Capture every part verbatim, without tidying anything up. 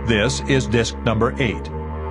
This is disc number eight.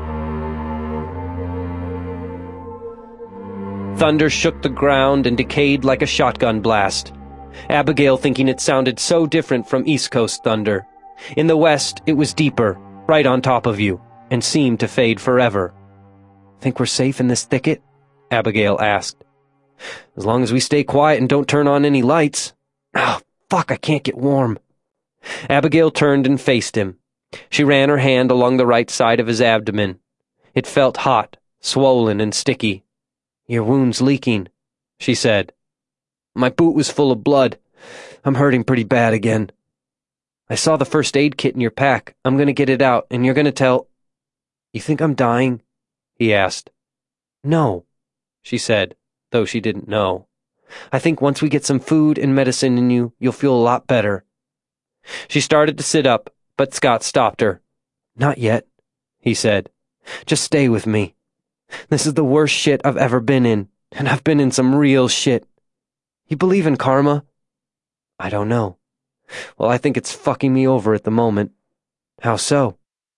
Thunder shook the ground and decayed like a shotgun blast. Abigail thinking it sounded so different from East Coast thunder. In the west, it was deeper, right on top of you, and seemed to fade forever. "Think we're safe in this thicket?" Abigail asked. "As long as we stay quiet and don't turn on any lights." "Oh, fuck, I can't get warm." Abigail turned and faced him. She ran her hand along the right side of his abdomen. It felt hot, swollen, and sticky. "Your wound's leaking," she said. "My boot was full of blood. I'm hurting pretty bad again." "I saw the first aid kit in your pack. I'm going to get it out, and you're going to tell—" "You think I'm dying?" he asked. "No," she said, though she didn't know. "I think once we get some food and medicine in you, you'll feel a lot better." She started to sit up, but Scott stopped her. "Not yet," he said. "Just stay with me. This is the worst shit I've ever been in, and I've been in some real shit. You believe in karma?" "I don't know." "Well, I think it's fucking me over at the moment." "How so?"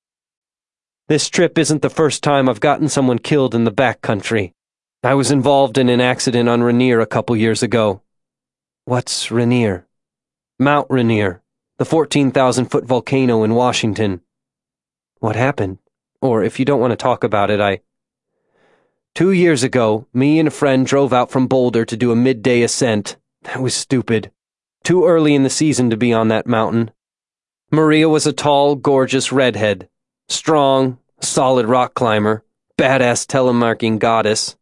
"This trip isn't the first time I've gotten someone killed in the backcountry. I was involved in an accident on Rainier a couple years ago." "What's Rainier?" "Mount Rainier, the fourteen thousand foot volcano in Washington." "What happened? Or if you don't want to talk about it, I—" Two years ago, me and a friend drove out from Boulder to do a midday ascent. That was stupid. Too early in the season to be on that mountain. Maria was a tall, gorgeous redhead. Strong, solid rock climber, badass telemarking goddess.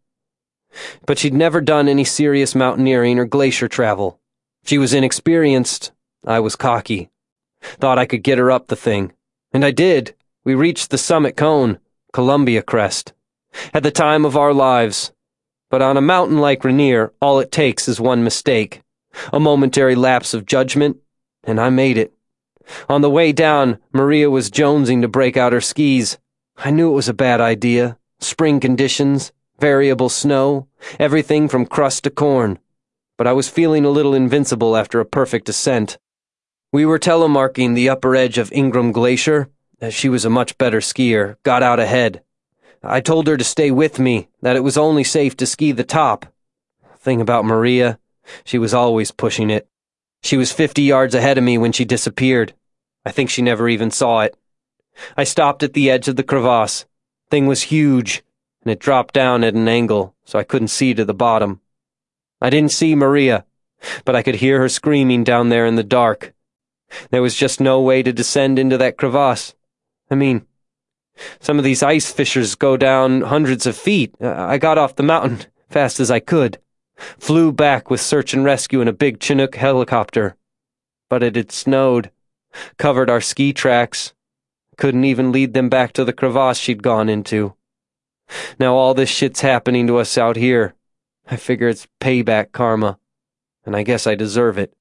But she'd never done any serious mountaineering or glacier travel. She was inexperienced. I was cocky. Thought I could get her up the thing. And I did. We reached the summit cone, Columbia Crest. At the time of our lives. But on a mountain like Rainier, all it takes is one mistake. A momentary lapse of judgment, and I made it. On the way down, Maria was jonesing to break out her skis. I knew it was a bad idea. Spring conditions, variable snow, everything from crust to corn. But I was feeling a little invincible after a perfect ascent. We were telemarking the upper edge of Ingram Glacier. She was a much better skier, got out ahead. I told her to stay with me, that it was only safe to ski the top. Thing about Maria, she was always pushing it. She was fifty yards ahead of me when she disappeared. I think she never even saw it. I stopped at the edge of the crevasse. Thing was huge, and it dropped down at an angle, so I couldn't see to the bottom. I didn't see Maria, but I could hear her screaming down there in the dark. There was just no way to descend into that crevasse. I mean, some of these ice fissures go down hundreds of feet. I got off the mountain fast as I could. Flew back with search and rescue in a big Chinook helicopter. But it had snowed. Covered our ski tracks. Couldn't even lead them back to the crevasse she'd gone into. Now all this shit's happening to us out here. I figure it's payback karma. And I guess I deserve it.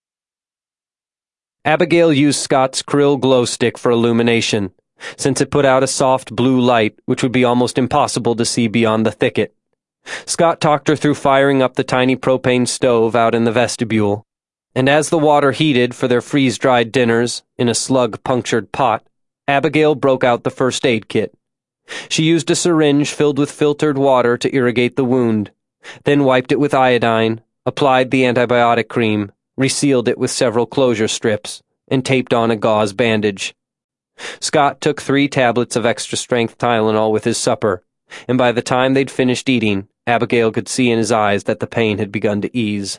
Abigail used Scott's krill glow stick for illumination, since it put out a soft blue light which would be almost impossible to see beyond the thicket. Scott talked her through firing up the tiny propane stove out in the vestibule, and as the water heated for their freeze-dried dinners in a slug-punctured pot, Abigail broke out the first aid kit. She used a syringe filled with filtered water to irrigate the wound, then wiped it with iodine, applied the antibiotic cream, resealed it with several closure strips, and taped on a gauze bandage. Scott took three tablets of extra-strength Tylenol with his supper, and by the time they'd finished eating, Abigail could see in his eyes that the pain had begun to ease.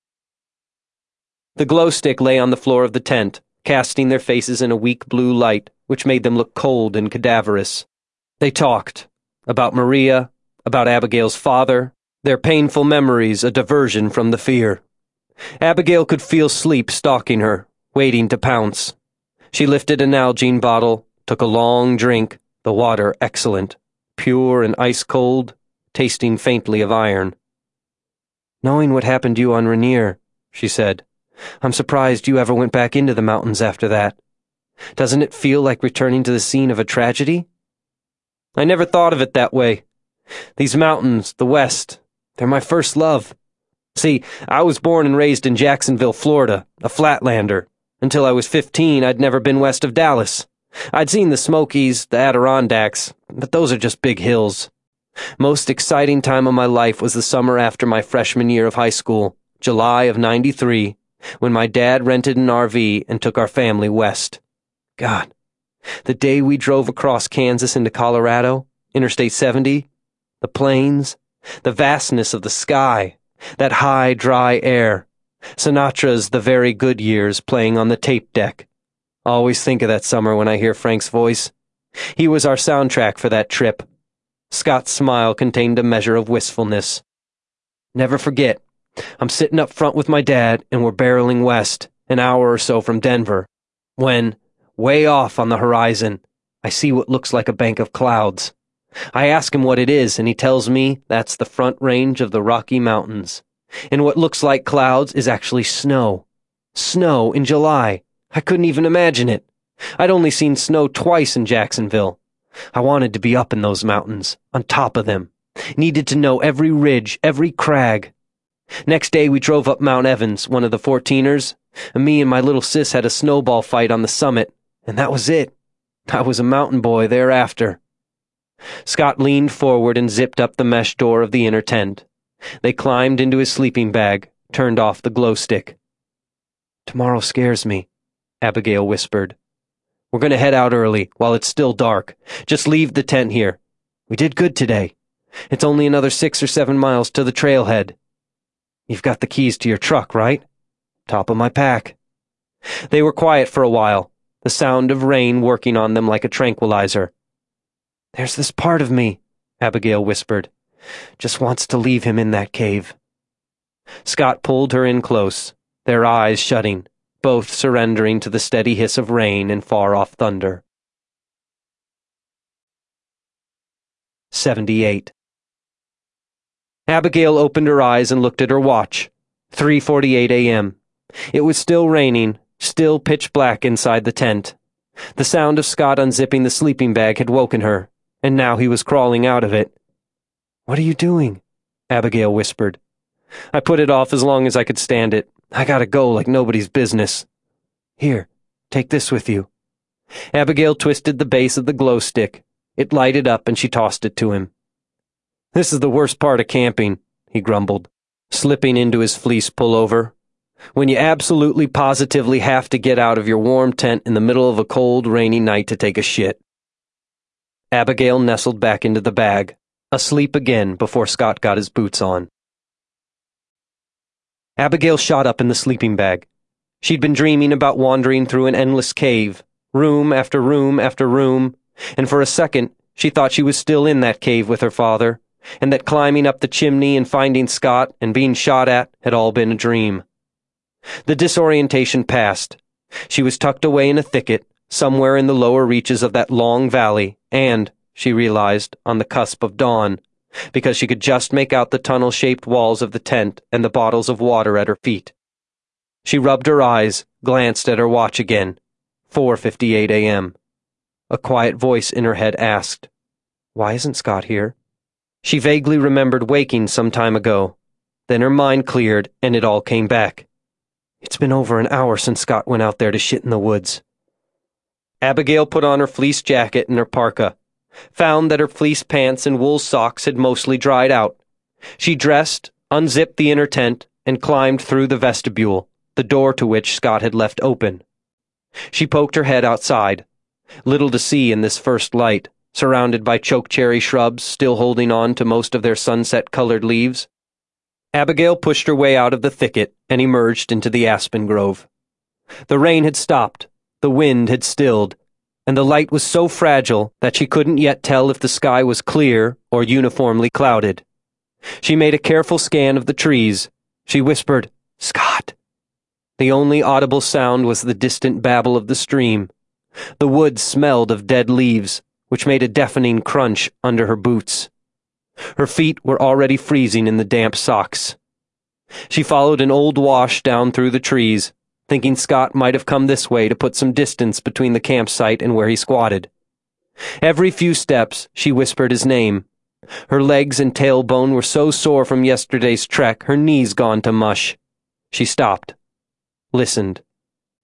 The glow stick lay on the floor of the tent, casting their faces in a weak blue light, which made them look cold and cadaverous. They talked. About Maria, about Abigail's father, their painful memories a diversion from the fear. Abigail could feel sleep stalking her, waiting to pounce. She lifted an Nalgene bottle, took a long drink, the water excellent, pure and ice-cold, tasting faintly of iron. "Knowing what happened to you on Rainier," she said, "I'm surprised you ever went back into the mountains after that. Doesn't it feel like returning to the scene of a tragedy?" "I never thought of it that way. These mountains, the West, they're my first love. See, I was born and raised in Jacksonville, Florida, a flatlander. Until I was fifteen, I'd never been west of Dallas. I'd seen the Smokies, the Adirondacks, but those are just big hills. Most exciting time of my life was the summer after my freshman year of high school, July of ninety-three, when my dad rented an R V and took our family west. God, the day we drove across Kansas into Colorado, Interstate seventy, the plains, the vastness of the sky, that high, dry air, Sinatra's The Very Good Years playing on the tape deck. I always think of that summer when I hear Frank's voice. He was our soundtrack for that trip. Scott's smile contained a measure of wistfulness. Never forget, I'm sitting up front with my dad and we're barreling west, an hour or so from Denver, when, way off on the horizon, I see what looks like a bank of clouds. I ask him what it is, and he tells me that's the front range of the Rocky Mountains. And what looks like clouds is actually snow. Snow in July. I couldn't even imagine it. I'd only seen snow twice in Jacksonville. I wanted to be up in those mountains, on top of them. Needed to know every ridge, every crag. Next day we drove up Mount Evans, one of the fourteeners, and me and my little sis had a snowball fight on the summit, and that was it. I was a mountain boy thereafter. Scott leaned forward and zipped up the mesh door of the inner tent. They climbed into his sleeping bag, turned off the glow stick. "Tomorrow scares me," Abigail whispered. "We're going to head out early, while it's still dark. Just leave the tent here. We did good today. It's only another six or seven miles to the trailhead. You've got the keys to your truck, right?" "Top of my pack." They were quiet for a while, the sound of rain working on them like a tranquilizer. "There's this part of me," Abigail whispered. "Just wants to leave him in that cave." Scott pulled her in close, their eyes shutting, both surrendering to the steady hiss of rain and far-off thunder. seventy-eight. Abigail opened her eyes and looked at her watch. three forty-eight a.m. It was still raining, still pitch black inside the tent. The sound of Scott unzipping the sleeping bag had woken her, and now he was crawling out of it. "What are you doing?" Abigail whispered. "I put it off as long as I could stand it. I gotta go like nobody's business." "Here, take this with you." Abigail twisted the base of the glow stick. It lighted up and she tossed it to him. "This is the worst part of camping," he grumbled, slipping into his fleece pullover. "When you absolutely positively have to get out of your warm tent in the middle of a cold, rainy night to take a shit." Abigail nestled back into the bag, asleep again before Scott got his boots on. Abigail shot up in the sleeping bag. She'd been dreaming about wandering through an endless cave, room after room after room, and for a second she thought she was still in that cave with her father, and that climbing up the chimney and finding Scott and being shot at had all been a dream. The disorientation passed. She was tucked away in a thicket, somewhere in the lower reaches of that long valley, and, she realized, on the cusp of dawn, because she could just make out the tunnel-shaped walls of the tent and the bottles of water at her feet. She rubbed her eyes, glanced at her watch again. four fifty-eight a.m. A quiet voice in her head asked, "Why isn't Scott here?" She vaguely remembered waking some time ago. Then her mind cleared and it all came back. It's been over an hour since Scott went out there to shit in the woods. Abigail put on her fleece jacket and her parka, found that her fleece pants and wool socks had mostly dried out. She dressed, unzipped the inner tent, and climbed through the vestibule, the door to which Scott had left open. She poked her head outside. Little to see in this first light, surrounded by chokecherry shrubs still holding on to most of their sunset-colored leaves. Abigail pushed her way out of the thicket and emerged into the aspen grove. The rain had stopped, the wind had stilled, and the light was so fragile that she couldn't yet tell if the sky was clear or uniformly clouded. She made a careful scan of the trees. She whispered, "Scott." The only audible sound was the distant babble of the stream. The woods smelled of dead leaves, which made a deafening crunch under her boots. Her feet were already freezing in the damp socks. She followed an old wash down through the trees, thinking Scott might have come this way to put some distance between the campsite and where he squatted. Every few steps, she whispered his name. Her legs and tailbone were so sore from yesterday's trek, her knees gone to mush. She stopped, listened.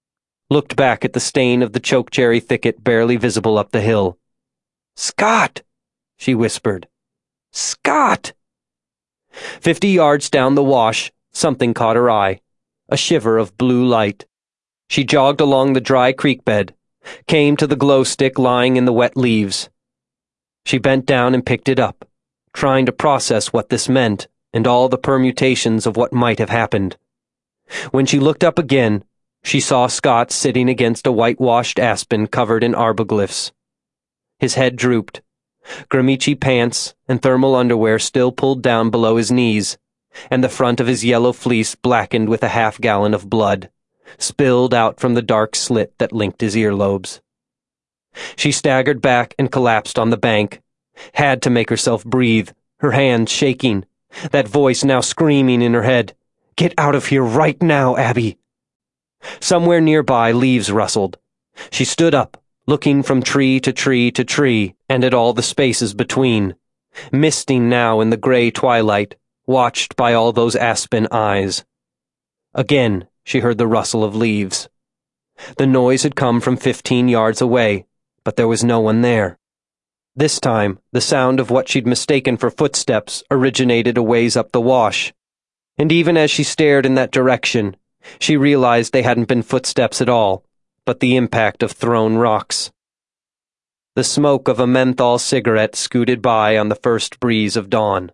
looked back at the stain of the chokecherry thicket barely visible up the hill. "Scott!" she whispered. "Scott!" Fifty yards down the wash, something caught her eye, a shiver of blue light. She jogged along the dry creek bed, came to the glow stick lying in the wet leaves. She bent down and picked it up, trying to process what this meant and all the permutations of what might have happened. When she looked up again, she saw Scott sitting against a whitewashed aspen covered in arboglyphs. His head drooped, Gramici pants and thermal underwear still pulled down below his knees, and the front of his yellow fleece blackened with a half-gallon of blood, spilled out from the dark slit that linked his earlobes. She staggered back and collapsed on the bank, had to make herself breathe, her hands shaking, that voice now screaming in her head, "Get out of here right now, Abby!" Somewhere nearby, leaves rustled. She stood up, looking from tree to tree to tree, and at all the spaces between, misting now in the gray twilight, watched by all those aspen eyes. Again, she heard the rustle of leaves. The noise had come from fifteen yards away, but there was no one there. This time, the sound of what she'd mistaken for footsteps originated a ways up the wash, and even as she stared in that direction, she realized they hadn't been footsteps at all, but the impact of thrown rocks. The smoke of a menthol cigarette scooted by on the first breeze of dawn.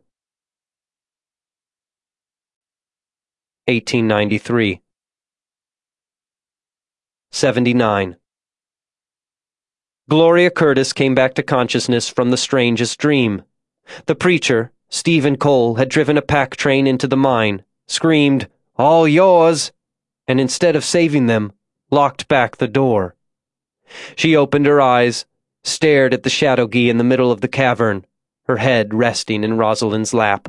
eighteen ninety-three. seventy-nine. Gloria Curtis came back to consciousness from the strangest dream. The preacher, Stephen Cole, had driven a pack train into the mine, screamed, "All yours!" and instead of saving them, locked back the door. She opened her eyes, stared at the Shadowgee in the middle of the cavern, her head resting in Rosalind's lap.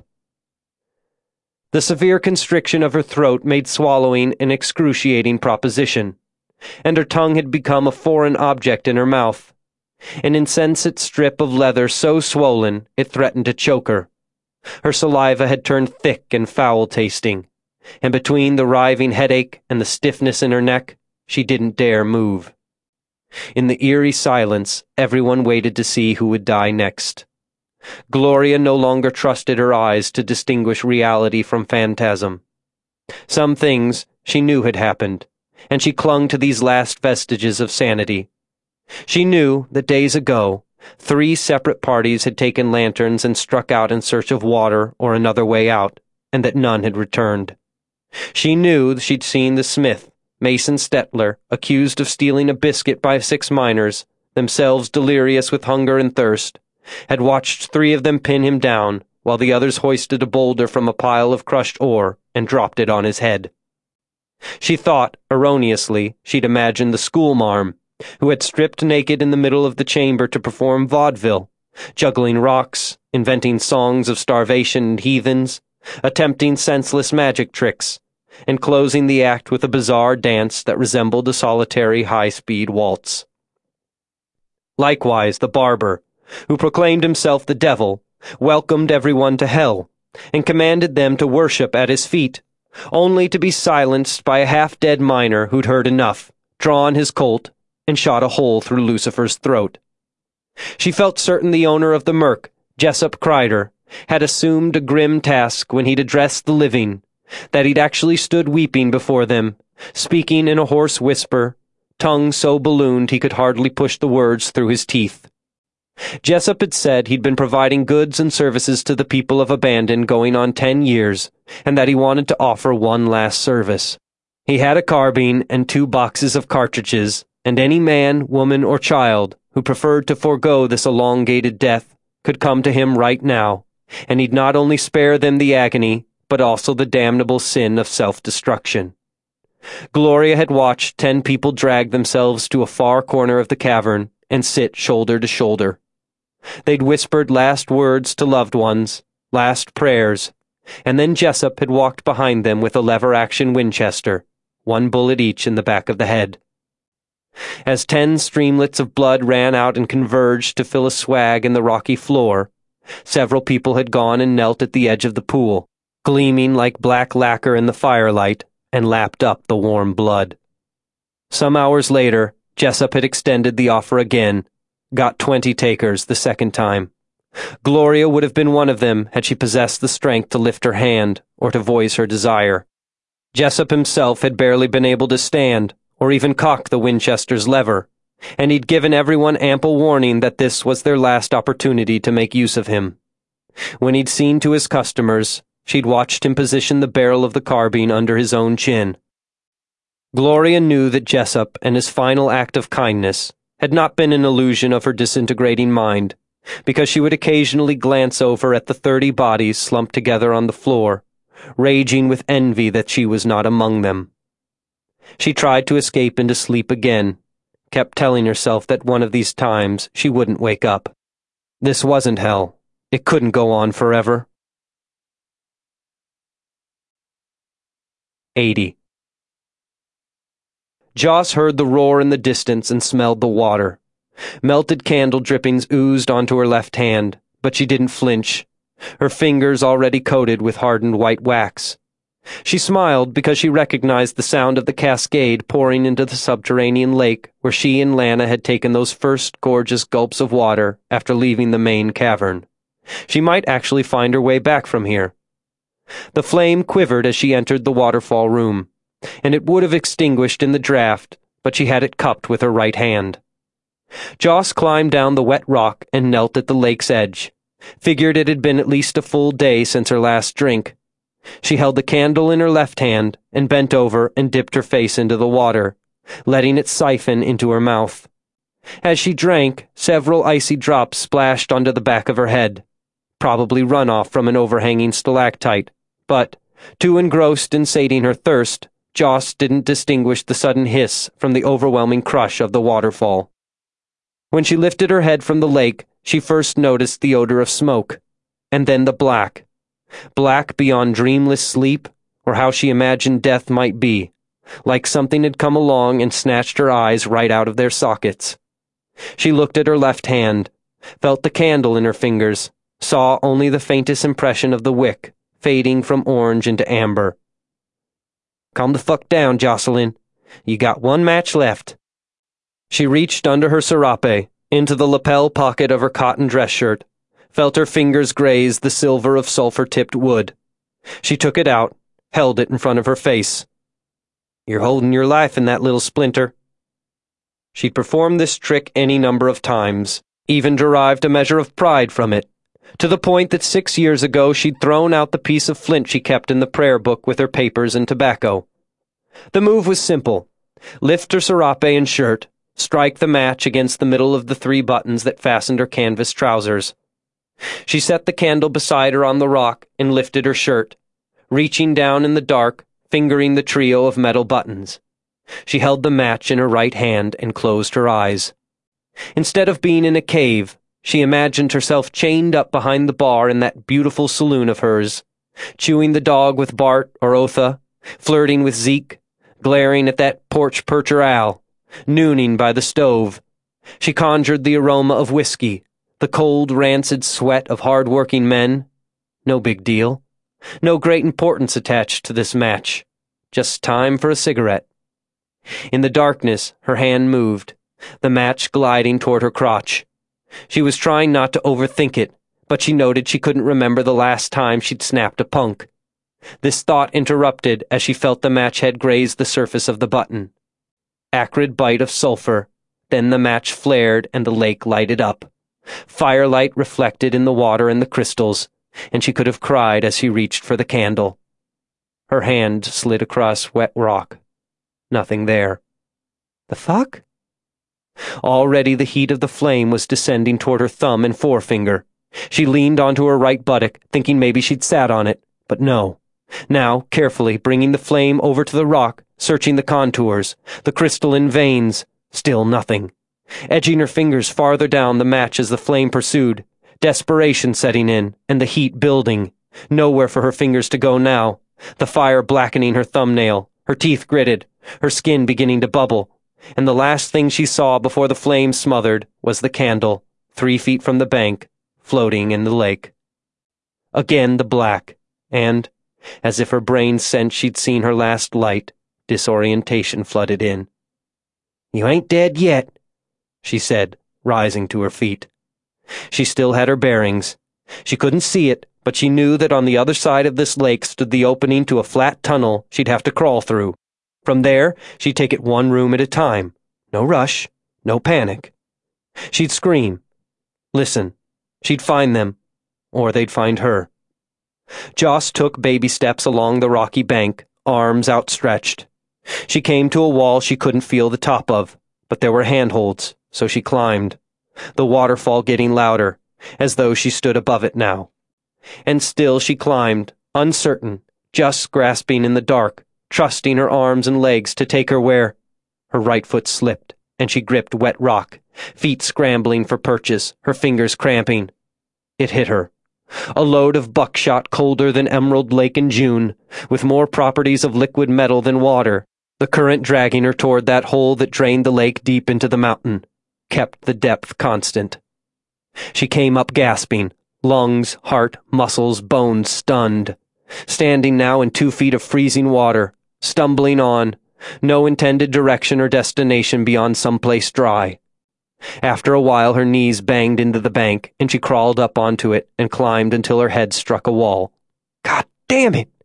The severe constriction of her throat made swallowing an excruciating proposition, and her tongue had become a foreign object in her mouth, an insensate strip of leather so swollen it threatened to choke her. Her saliva had turned thick and foul-tasting, and between the writhing headache and the stiffness in her neck, she didn't dare move. In the eerie silence, everyone waited to see who would die next. Gloria no longer trusted her eyes to distinguish reality from phantasm. Some things she knew had happened, and she clung to these last vestiges of sanity. She knew that days ago, three separate parties had taken lanterns and struck out in search of water or another way out, and that none had returned. She knew she'd seen the smith, Mason Stetler, accused of stealing a biscuit by six miners, themselves delirious with hunger and thirst, had watched three of them pin him down, while the others hoisted a boulder from a pile of crushed ore and dropped it on his head. She thought, erroneously, she'd imagined the schoolmarm, who had stripped naked in the middle of the chamber to perform vaudeville, juggling rocks, inventing songs of starvation and heathens, attempting senseless magic tricks, and closing the act with a bizarre dance that resembled a solitary high-speed waltz. Likewise, the barber, who proclaimed himself the devil, welcomed everyone to hell, and commanded them to worship at his feet, only to be silenced by a half-dead miner who'd heard enough, drawn his Colt, and shot a hole through Lucifer's throat. She felt certain the owner of the Merc, Jessup Kreider, had assumed a grim task when he'd addressed the living, that he'd actually stood weeping before them, speaking in a hoarse whisper, tongue so ballooned he could hardly push the words through his teeth. Jessup had said he'd been providing goods and services to the people of Abandon going on ten years, and that he wanted to offer one last service. He had a carbine and two boxes of cartridges, and any man, woman, or child who preferred to forego this elongated death could come to him right now, and he'd not only spare them the agony, but also the damnable sin of self-destruction. Gloria had watched ten people drag themselves to a far corner of the cavern and sit shoulder to shoulder. They'd whispered last words to loved ones, last prayers, and then Jessup had walked behind them with a lever-action Winchester, one bullet each in the back of the head. As ten streamlets of blood ran out and converged to fill a swag in the rocky floor, several people had gone and knelt at the edge of the pool, gleaming like black lacquer in the firelight, and lapped up the warm blood. Some hours later, Jessup had extended the offer again, got twenty takers the second time. Gloria would have been one of them had she possessed the strength to lift her hand or to voice her desire. Jessup himself had barely been able to stand or even cock the Winchester's lever, and he'd given everyone ample warning that this was their last opportunity to make use of him. When he'd seen to his customers, she'd watched him position the barrel of the carbine under his own chin. Gloria knew that Jessup and his final act of kindness had not been an illusion of her disintegrating mind, because she would occasionally glance over at the thirty bodies slumped together on the floor, raging with envy that she was not among them. She tried to escape into sleep again, kept telling herself that one of these times she wouldn't wake up. This wasn't hell. It couldn't go on forever. eighty. Joss heard the roar in the distance and smelled the water. Melted candle drippings oozed onto her left hand, but she didn't flinch, her fingers already coated with hardened white wax. She smiled because she recognized the sound of the cascade pouring into the subterranean lake where she and Lana had taken those first gorgeous gulps of water after leaving the main cavern. She might actually find her way back from here. The flame quivered as she entered the waterfall room, and it would have extinguished in the draught, but she had it cupped with her right hand. Joss climbed down the wet rock and knelt at the lake's edge, figured it had been at least a full day since her last drink. She held the candle in her left hand and bent over and dipped her face into the water, letting it siphon into her mouth. As she drank, several icy drops splashed onto the back of her head, probably runoff from an overhanging stalactite, but, too engrossed in sating her thirst, Joss didn't distinguish the sudden hiss from the overwhelming crush of the waterfall. When she lifted her head from the lake, she first noticed the odor of smoke, and then the black. Black beyond dreamless sleep, or how she imagined death might be, like something had come along and snatched her eyes right out of their sockets. She looked at her left hand, felt the candle in her fingers, saw only the faintest impression of the wick, fading from orange into amber. "Calm the fuck down, Jocelyn. You got one match left." She reached under her serape, into the lapel pocket of her cotton dress shirt, felt her fingers graze the silver of sulphur-tipped wood. She took it out, held it in front of her face. "You're holding your life in that little splinter." She'd performed this trick any number of times, even derived a measure of pride from it, to the point that six years ago she'd thrown out the piece of flint she kept in the prayer book with her papers and tobacco. The move was simple. Lift her serape and shirt, strike the match against the middle of the three buttons that fastened her canvas trousers. She set the candle beside her on the rock and lifted her shirt, reaching down in the dark, fingering the trio of metal buttons. She held the match in her right hand and closed her eyes. Instead of being in a cave, she imagined herself chained up behind the bar in that beautiful saloon of hers, chewing the dog with Bart or Otha, flirting with Zeke, glaring at that porch percher Al, nooning by the stove. She conjured the aroma of whiskey, the cold, rancid sweat of hard-working men. No big deal. No great importance attached to this match. Just time for a cigarette. In the darkness, her hand moved, the match gliding toward her crotch. She was trying not to overthink it, but she noted she couldn't remember the last time she'd snapped a punk. This thought interrupted as she felt the match head graze the surface of the button. Acrid bite of sulfur, then the match flared and the lake lighted up. Firelight reflected in the water and the crystals, and she could have cried as she reached for the candle. Her hand slid across wet rock. Nothing there. The fuck? Already the heat of the flame was descending toward her thumb and forefinger. She leaned onto her right buttock, thinking maybe she'd sat on it, but no. Now, carefully bringing the flame over to the rock, searching the contours, the crystalline veins, still nothing. Edging her fingers farther down the match as the flame pursued, desperation setting in, and the heat building. Nowhere for her fingers to go now, the fire blackening her thumbnail, her teeth gritted, her skin beginning to bubble, and the last thing she saw before the flame smothered was the candle, three feet from the bank, floating in the lake. Again the black, and, as if her brain sensed she'd seen her last light, disorientation flooded in. "You ain't dead yet," she said, rising to her feet. She still had her bearings. She couldn't see it, but she knew that on the other side of this lake stood the opening to a flat tunnel she'd have to crawl through. From there, she'd take it one room at a time. No rush, no panic. She'd scream. Listen. She'd find them, or they'd find her. Joss took baby steps along the rocky bank, arms outstretched. She came to a wall she couldn't feel the top of, but there were handholds, so she climbed, the waterfall getting louder, as though she stood above it now. And still she climbed, uncertain, just grasping in the dark, trusting her arms and legs to take her where... Her right foot slipped, and she gripped wet rock, feet scrambling for purchase, her fingers cramping. It hit her. A load of buckshot colder than Emerald Lake in June, with more properties of liquid metal than water, the current dragging her toward that hole that drained the lake deep into the mountain, kept the depth constant. She came up gasping, lungs, heart, muscles, bones stunned, standing now in two feet of freezing water, stumbling on, no intended direction or destination beyond someplace dry. After a while her knees banged into the bank, and she crawled up onto it and climbed until her head struck a wall. God damn it!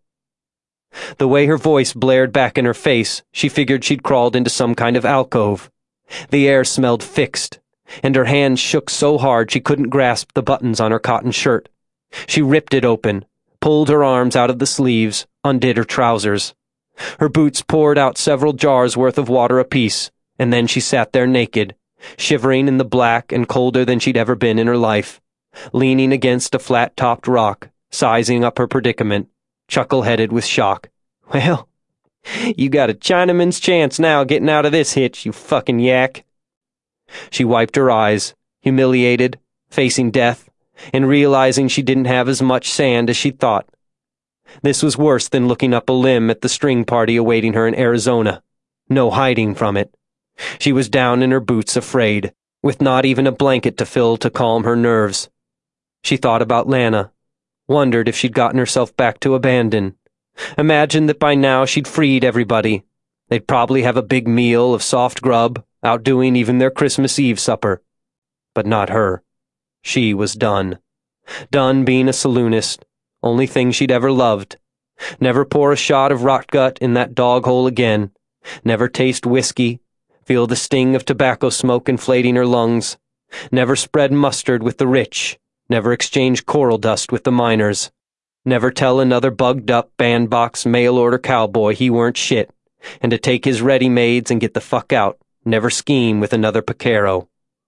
The way her voice blared back in her face, she figured she'd crawled into some kind of alcove. The air smelled fixed, and her hands shook so hard she couldn't grasp the buttons on her cotton shirt. She ripped it open, pulled her arms out of the sleeves, undid her trousers. Her boots poured out several jars worth of water apiece, and then she sat there naked, shivering in the black and colder than she'd ever been in her life, leaning against a flat-topped rock, sizing up her predicament, chuckle-headed with shock. Well, you got a Chinaman's chance now getting out of this hitch, you fucking yak. She wiped her eyes, humiliated, facing death, and realizing she didn't have as much sand as she'd thought. This was worse than looking up a limb at the string party awaiting her in Arizona. No hiding from it. She was down in her boots, afraid, with not even a blanket to fill to calm her nerves. She thought about Lana, wondered if she'd gotten herself back to abandon, imagined that by now she'd freed everybody. They'd probably have a big meal of soft grub, outdoing even their Christmas Eve supper. But not her. She was done. Done being a saloonist, only thing she'd ever loved. Never pour a shot of rotgut in that dog hole again. Never taste whiskey. Feel the sting of tobacco smoke inflating her lungs. Never spread mustard with the rich. Never exchange coral dust with the miners. Never tell another bugged-up bandbox mail-order cowboy he weren't shit, and to take his ready-mades and get the fuck out. Never scheme with another picaro.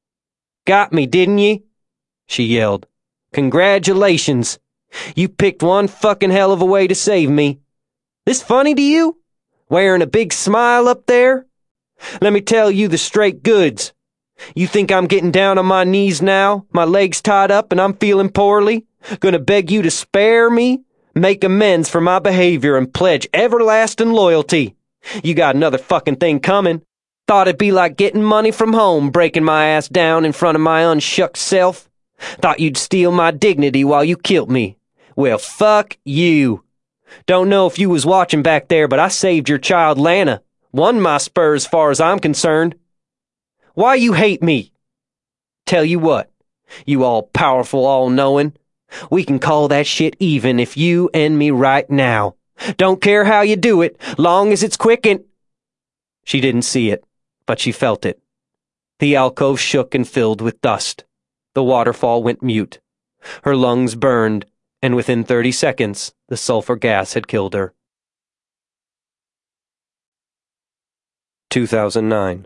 "Got me, didn't ye?" she yelled. "Congratulations. You picked one fucking hell of a way to save me. This funny to you? Wearing a big smile up there? Let me tell you the straight goods. You think I'm getting down on my knees now, my legs tied up and I'm feeling poorly? Gonna beg you to spare me? Make amends for my behavior and pledge everlasting loyalty. You got another fucking thing coming. Thought it'd be like getting money from home, breaking my ass down in front of my unshucked self. Thought you'd steal my dignity while you killed me. Well, fuck you. Don't know if you was watching back there, but I saved your child Lana. Won my spur as far as I'm concerned. Why you hate me? Tell you what, you all-powerful, all-knowing, we can call that shit even if you end me right now. Don't care how you do it, long as it's quick and... She didn't see it, but she felt it. The alcove shook and filled with dust. The waterfall went mute. Her lungs burned, and within thirty seconds, the sulfur gas had killed her. two thousand nine.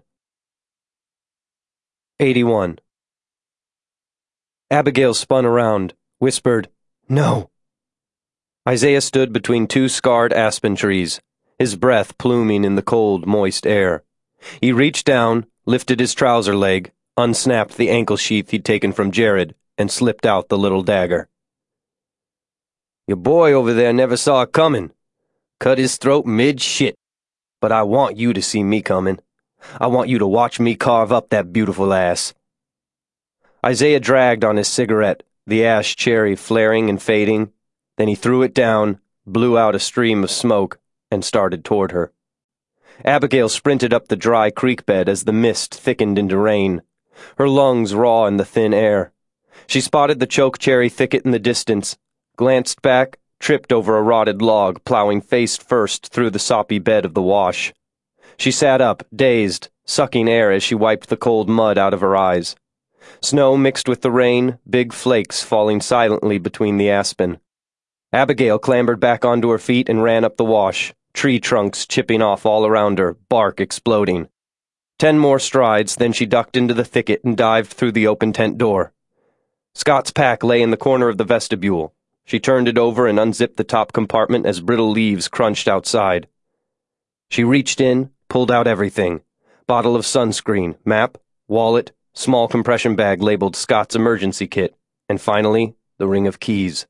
eighty-one. Abigail spun around, whispered, "No." Isaiah stood between two scarred aspen trees, his breath pluming in the cold, moist air. He reached down, lifted his trouser leg, unsnapped the ankle sheath he'd taken from Jared, and slipped out the little dagger. "Your boy over there never saw it coming. Cut his throat mid-shit. But I want you to see me coming. I want you to watch me carve up that beautiful ass." Isaiah dragged on his cigarette, the ash cherry flaring and fading. Then he threw it down, blew out a stream of smoke, and started toward her. Abigail sprinted up the dry creek bed as the mist thickened into rain, her lungs raw in the thin air. She spotted the chokecherry thicket in the distance, glanced back, tripped over a rotted log, plowing face first through the soppy bed of the wash. She sat up, dazed, sucking air as she wiped the cold mud out of her eyes. Snow mixed with the rain, big flakes falling silently between the aspen. Abigail clambered back onto her feet and ran up the wash, tree trunks chipping off all around her, bark exploding. Ten more strides, then she ducked into the thicket and dived through the open tent door. Scott's pack lay in the corner of the vestibule. She turned it over and unzipped the top compartment as brittle leaves crunched outside. She reached in, pulled out everything. Bottle of sunscreen, map, wallet, small compression bag labeled Scott's emergency kit, and finally, the ring of keys.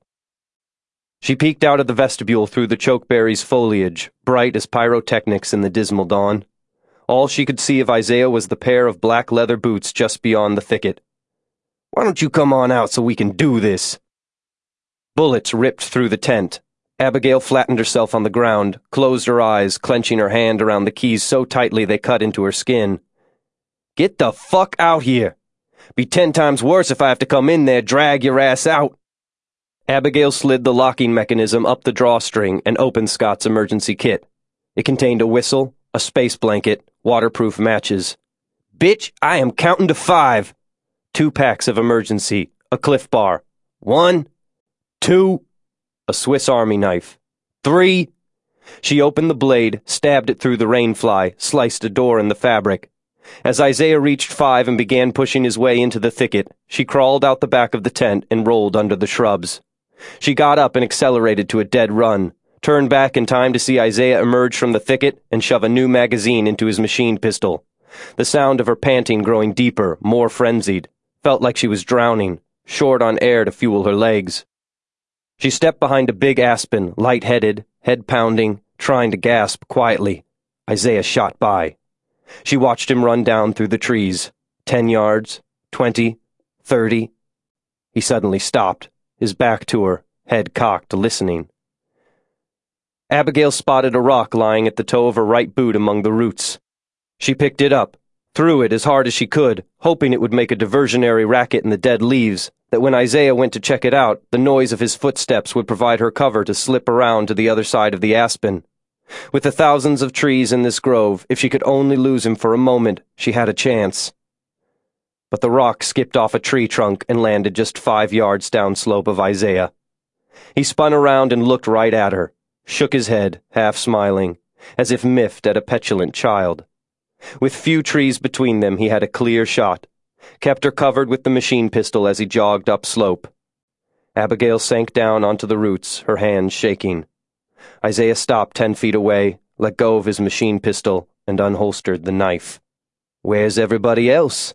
She peeked out of the vestibule through the chokeberry's foliage, bright as pyrotechnics in the dismal dawn. All she could see of Isaiah was the pair of black leather boots just beyond the thicket. "Why don't you come on out so we can do this?" Bullets ripped through the tent. Abigail flattened herself on the ground, closed her eyes, clenching her hand around the keys so tightly they cut into her skin. "Get the fuck out here! Be ten times worse if I have to come in there, drag your ass out!" Abigail slid the locking mechanism up the drawstring and opened Scott's emergency kit. It contained a whistle, a space blanket, waterproof matches. "Bitch, I am counting to five!" Two packs of emergency, a Cliff Bar. One, two, a Swiss Army knife. Three. She opened the blade, stabbed it through the rainfly, sliced a door in the fabric. As Isaiah reached five and began pushing his way into the thicket, she crawled out the back of the tent and rolled under the shrubs. She got up and accelerated to a dead run, turned back in time to see Isaiah emerge from the thicket and shove a new magazine into his machine pistol. The sound of her panting growing deeper, more frenzied. Felt like she was drowning, short on air to fuel her legs. She stepped behind a big aspen, light-headed, head pounding, trying to gasp quietly. Isaiah shot by. She watched him run down through the trees. Ten yards, twenty, thirty. He suddenly stopped, his back to her, head cocked, listening. Abigail spotted a rock lying at the toe of her right boot among the roots. She picked it up, threw it as hard as she could, hoping it would make a diversionary racket in the dead leaves, that when Isaiah went to check it out, the noise of his footsteps would provide her cover to slip around to the other side of the aspen. With the thousands of trees in this grove, if she could only lose him for a moment, she had a chance. But the rock skipped off a tree trunk and landed just five yards downslope of Isaiah. He spun around and looked right at her, shook his head, half smiling, as if miffed at a petulant child. With few trees between them, he had a clear shot, kept her covered with the machine pistol as he jogged upslope. Abigail sank down onto the roots, her hands shaking. Isaiah stopped ten feet away, let go of his machine pistol, and unholstered the knife. "Where's everybody else?"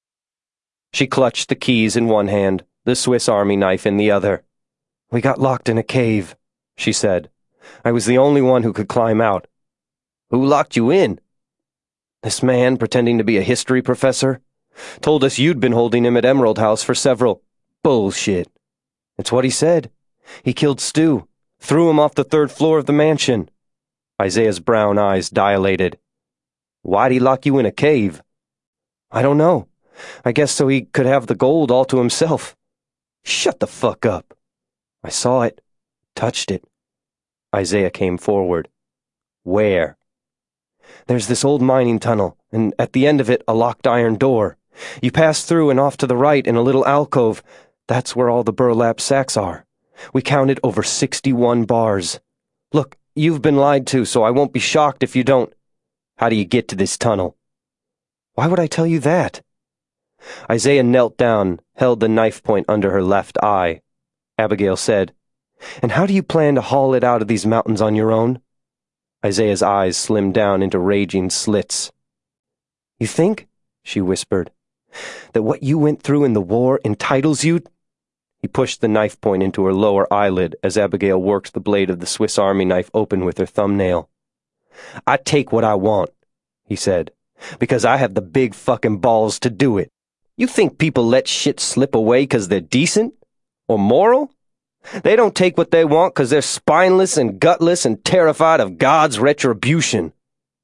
She clutched the keys in one hand, the Swiss Army knife in the other. "We got locked in a cave," she said. "I was the only one who could climb out." "Who locked you in?" "This man, pretending to be a history professor. Told us you'd been holding him at Emerald House for several—" "Bullshit." "It's what he said. He killed Stu, threw him off the third floor of the mansion." Isaiah's brown eyes dilated. "Why'd he lock you in a cave?" "I don't know. I guess so he could have the gold all to himself." "Shut the fuck up." "I saw it. Touched it." Isaiah came forward. "Where?" "There's this old mining tunnel, and at the end of it a locked iron door. You pass through and off to the right in a little alcove. That's where all the burlap sacks are. We counted over sixty-one bars. Look, you've been lied to, so I won't be shocked if you don't—" "How do you get to this tunnel?" "Why would I tell you that?" Isaiah knelt down, held the knife point under her left eye. Abigail said, "And how do you plan to haul it out of these mountains on your own?" Isaiah's eyes slimmed down into raging slits. "You think," she whispered, "that what you went through in the war entitles you—" He pushed the knife point into her lower eyelid as Abigail worked the blade of the Swiss Army knife open with her thumbnail. "I take what I want," he said, "because I have the big fucking balls to do it. You think people let shit slip away 'cause they're decent? Or moral? They don't take what they want 'cause they're spineless and gutless and terrified of God's retribution.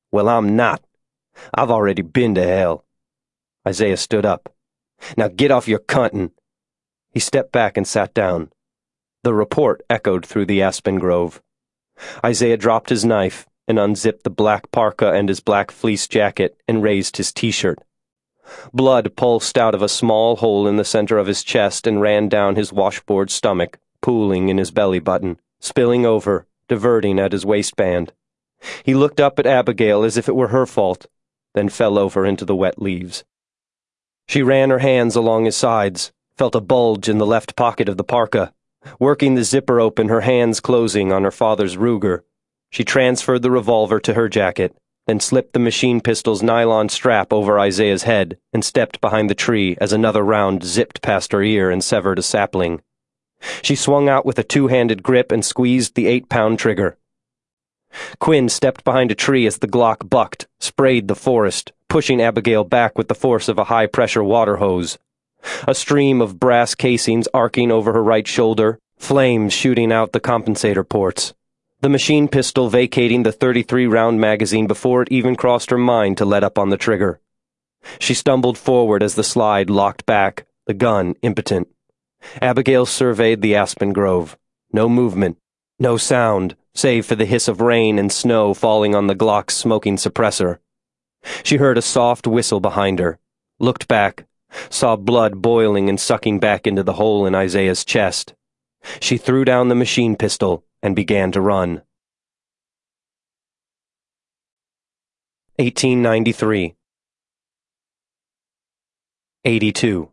Well, I'm not. I've already been to hell. Isaiah stood up. Now get off your cuntin'. He stepped back and sat down. The report echoed through the aspen grove. Isaiah dropped his knife and unzipped the black parka and his black fleece jacket and raised his t-shirt. Blood pulsed out of a small hole in the center of his chest and ran down his washboard stomach, pooling in his belly button, spilling over, diverting at his waistband. He looked up at Abigail as if it were her fault, then fell over into the wet leaves. She ran her hands along his sides, felt a bulge in the left pocket of the parka. Working the zipper open, her hands closing on her father's Ruger. She transferred the revolver to her jacket, then slipped the machine pistol's nylon strap over Isaiah's head and stepped behind the tree as another round zipped past her ear and severed a sapling. She swung out with a two-handed grip and squeezed the eight-pound trigger. Quinn stepped behind a tree as the Glock bucked, sprayed the forest, pushing Abigail back with the force of a high-pressure water hose. A stream of brass casings arcing over her right shoulder, flames shooting out the compensator ports. The machine pistol vacating the thirty-three round magazine before it even crossed her mind to let up on the trigger. She stumbled forward as the slide locked back, the gun impotent. Abigail surveyed the aspen grove. No movement, no sound, save for the hiss of rain and snow falling on the Glock's smoking suppressor. She heard a soft whistle behind her, looked back, saw blood boiling and sucking back into the hole in Isaiah's chest. She threw down the machine pistol and began to run. eighteen ninety-three. eighty-two.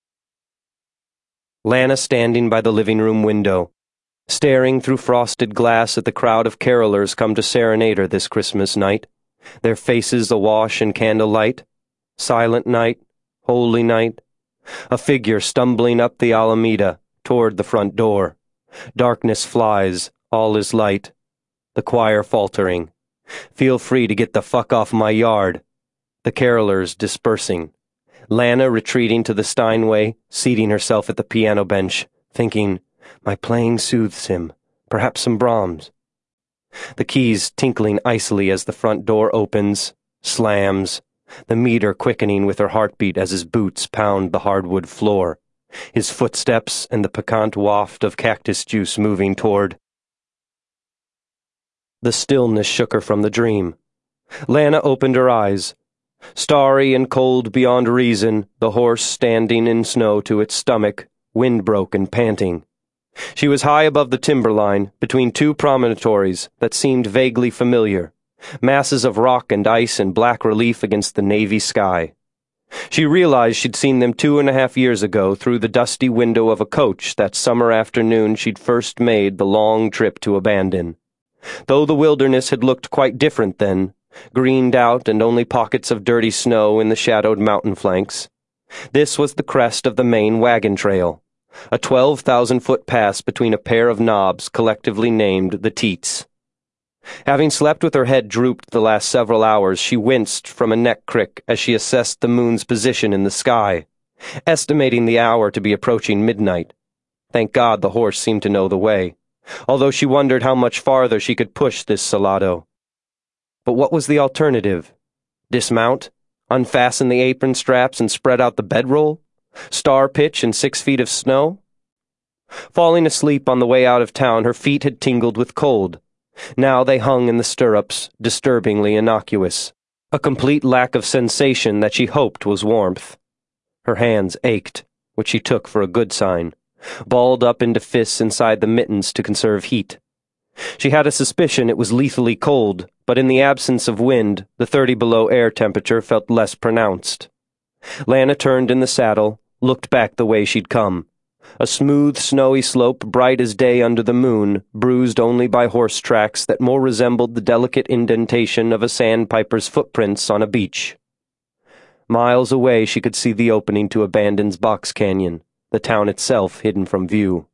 Lana standing by the living room window, staring through frosted glass at the crowd of carolers come to serenade her this Christmas night, their faces awash in candlelight. Silent night, holy night. A figure stumbling up the Alameda toward the front door. Darkness flies, all is light. The choir faltering. Feel free to get the fuck off my yard. The carolers dispersing. Lana retreating to the Steinway, seating herself at the piano bench, thinking, my playing soothes him, perhaps some Brahms. The keys tinkling icily as the front door opens, slams, the meter quickening with her heartbeat as his boots pound the hardwood floor, his footsteps and the piquant waft of cactus juice moving toward. The stillness shook her from the dream. Lana opened her eyes. Starry and cold beyond reason, the horse standing in snow to its stomach, wind-broke and panting. She was high above the timberline, between two promontories that seemed vaguely familiar, masses of rock and ice in black relief against the navy sky. She realized she'd seen them two and a half years ago through the dusty window of a coach that summer afternoon she'd first made the long trip to Abandon. Though the wilderness had looked quite different then, greened out and only pockets of dirty snow in the shadowed mountain flanks. This was the crest of the main wagon trail, a twelve thousand foot pass between a pair of knobs collectively named the Teats. Having slept with her head drooped the last several hours, she winced from a neck crick as she assessed the moon's position in the sky, estimating the hour to be approaching midnight. Thank God the horse seemed to know the way, although she wondered how much farther she could push this Salado. But what was the alternative? Dismount? Unfasten the apron straps and spread out the bedroll? Star pitch in six feet of snow? Falling asleep on the way out of town, her feet had tingled with cold. Now they hung in the stirrups, disturbingly innocuous. A complete lack of sensation that she hoped was warmth. Her hands ached, which she took for a good sign, balled up into fists inside the mittens to conserve heat. She had a suspicion it was lethally cold, but in the absence of wind, the thirty-below air temperature felt less pronounced. Lana turned in the saddle, looked back the way she'd come. A smooth, snowy slope bright as day under the moon, bruised only by horse tracks that more resembled the delicate indentation of a sandpiper's footprints on a beach. Miles away she could see the opening to Abandon's box canyon, the town itself hidden from view.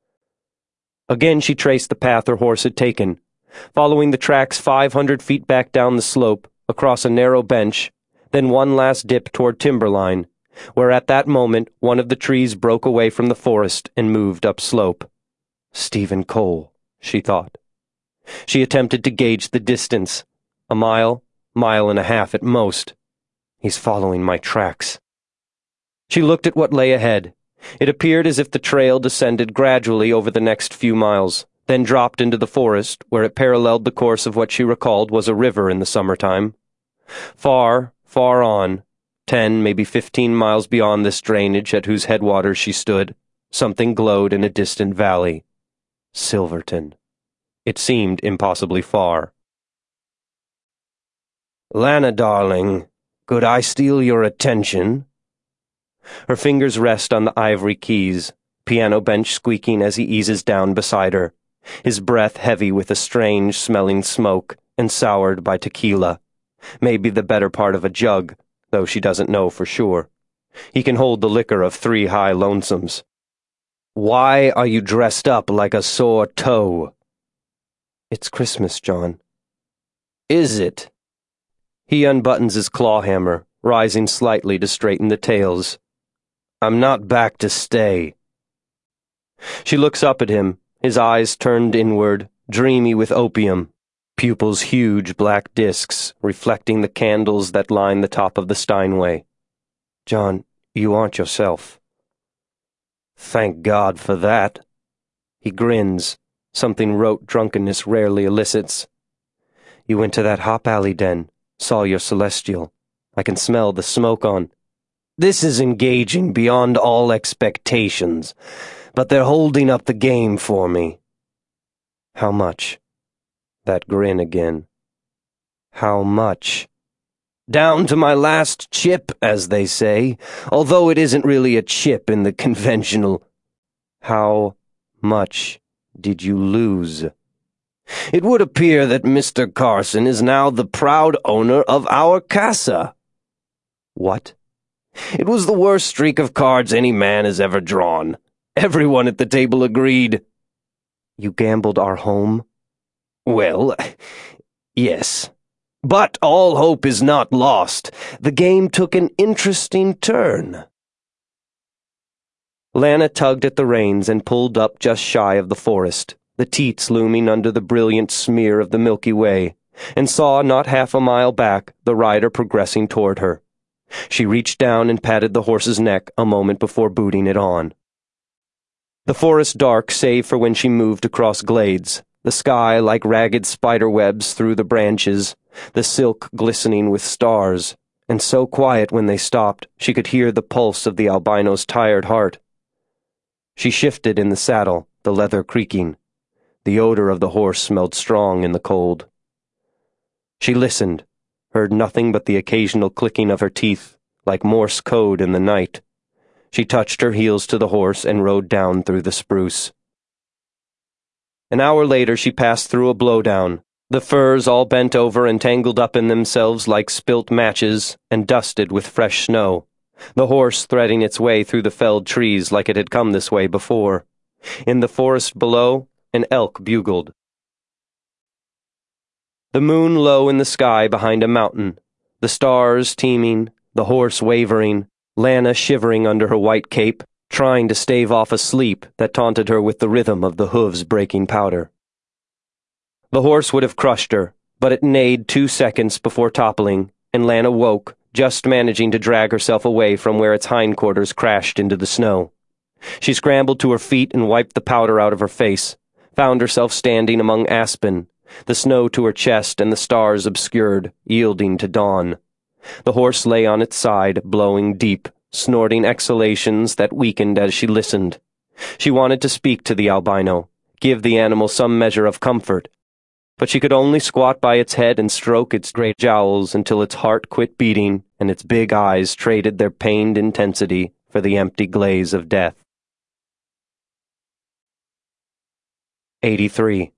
Again she traced the path her horse had taken, following the tracks five hundred feet back down the slope, across a narrow bench, then one last dip toward timberline, where at that moment one of the trees broke away from the forest and moved upslope. Stephen Cole, she thought. She attempted to gauge the distance. A mile, mile and a half at most. He's following my tracks. She looked at what lay ahead. It appeared as if the trail descended gradually over the next few miles, then dropped into the forest, where it paralleled the course of what she recalled was a river in the summertime. Far, far on, ten, maybe fifteen miles beyond this drainage at whose headwaters she stood, something glowed in a distant valley. Silverton. It seemed impossibly far. "Lana, darling, could I steal your attention?" Her fingers rest on the ivory keys, piano bench squeaking as he eases down beside her, his breath heavy with a strange-smelling smoke and soured by tequila, maybe the better part of a jug, though she doesn't know for sure. He can hold the liquor of three high lonesomes. "Why are you dressed up like a sore toe?" "It's Christmas, John." "Is it?" He unbuttons his claw hammer, rising slightly to straighten the tails. "I'm not back to stay." She looks up at him, his eyes turned inward, dreamy with opium, pupils huge black discs reflecting the candles that line the top of the Steinway. "John, you aren't yourself." "Thank God for that." He grins, something rote drunkenness rarely elicits. "You went to that hop alley den, saw your celestial. I can smell the smoke on." "This is engaging beyond all expectations, but they're holding up the game for me." "How much?" That grin again. "How much?" "Down to my last chip, as they say, although it isn't really a chip in the conventional." "How much did you lose?" "It would appear that Mister Carson is now the proud owner of our casa." "What?" "It was the worst streak of cards any man has ever drawn. Everyone at the table agreed." "You gambled our home?" "Well, yes. But all hope is not lost. The game took an interesting turn." Lana tugged at the reins and pulled up just shy of the forest, the teats looming under the brilliant smear of the Milky Way, and saw not half a mile back the rider progressing toward her. She reached down and patted the horse's neck a moment before booting it on. The forest dark save for when she moved across glades, the sky like ragged spider webs through the branches, the silk glistening with stars, and so quiet when they stopped she could hear the pulse of the albino's tired heart. She shifted in the saddle, the leather creaking. The odor of the horse smelled strong in the cold. She listened, heard nothing but the occasional clicking of her teeth, like Morse code in the night. She touched her heels to the horse and rode down through the spruce. An hour later she passed through a blowdown, the firs all bent over and tangled up in themselves like spilt matches and dusted with fresh snow, the horse threading its way through the felled trees like it had come this way before. In the forest below, an elk bugled. The moon low in the sky behind a mountain, the stars teeming, the horse wavering, Lana shivering under her white cape, trying to stave off a sleep that taunted her with the rhythm of the hooves breaking powder. The horse would have crushed her, but it neighed two seconds before toppling, and Lana woke, just managing to drag herself away from where its hindquarters crashed into the snow. She scrambled to her feet and wiped the powder out of her face, found herself standing among aspen, the snow to her chest and the stars obscured, yielding to dawn. The horse lay on its side, blowing deep, snorting exhalations that weakened as she listened. She wanted to speak to the albino, give the animal some measure of comfort, but she could only squat by its head and stroke its great jowls until its heart quit beating and its big eyes traded their pained intensity for the empty glaze of death. eighty-three.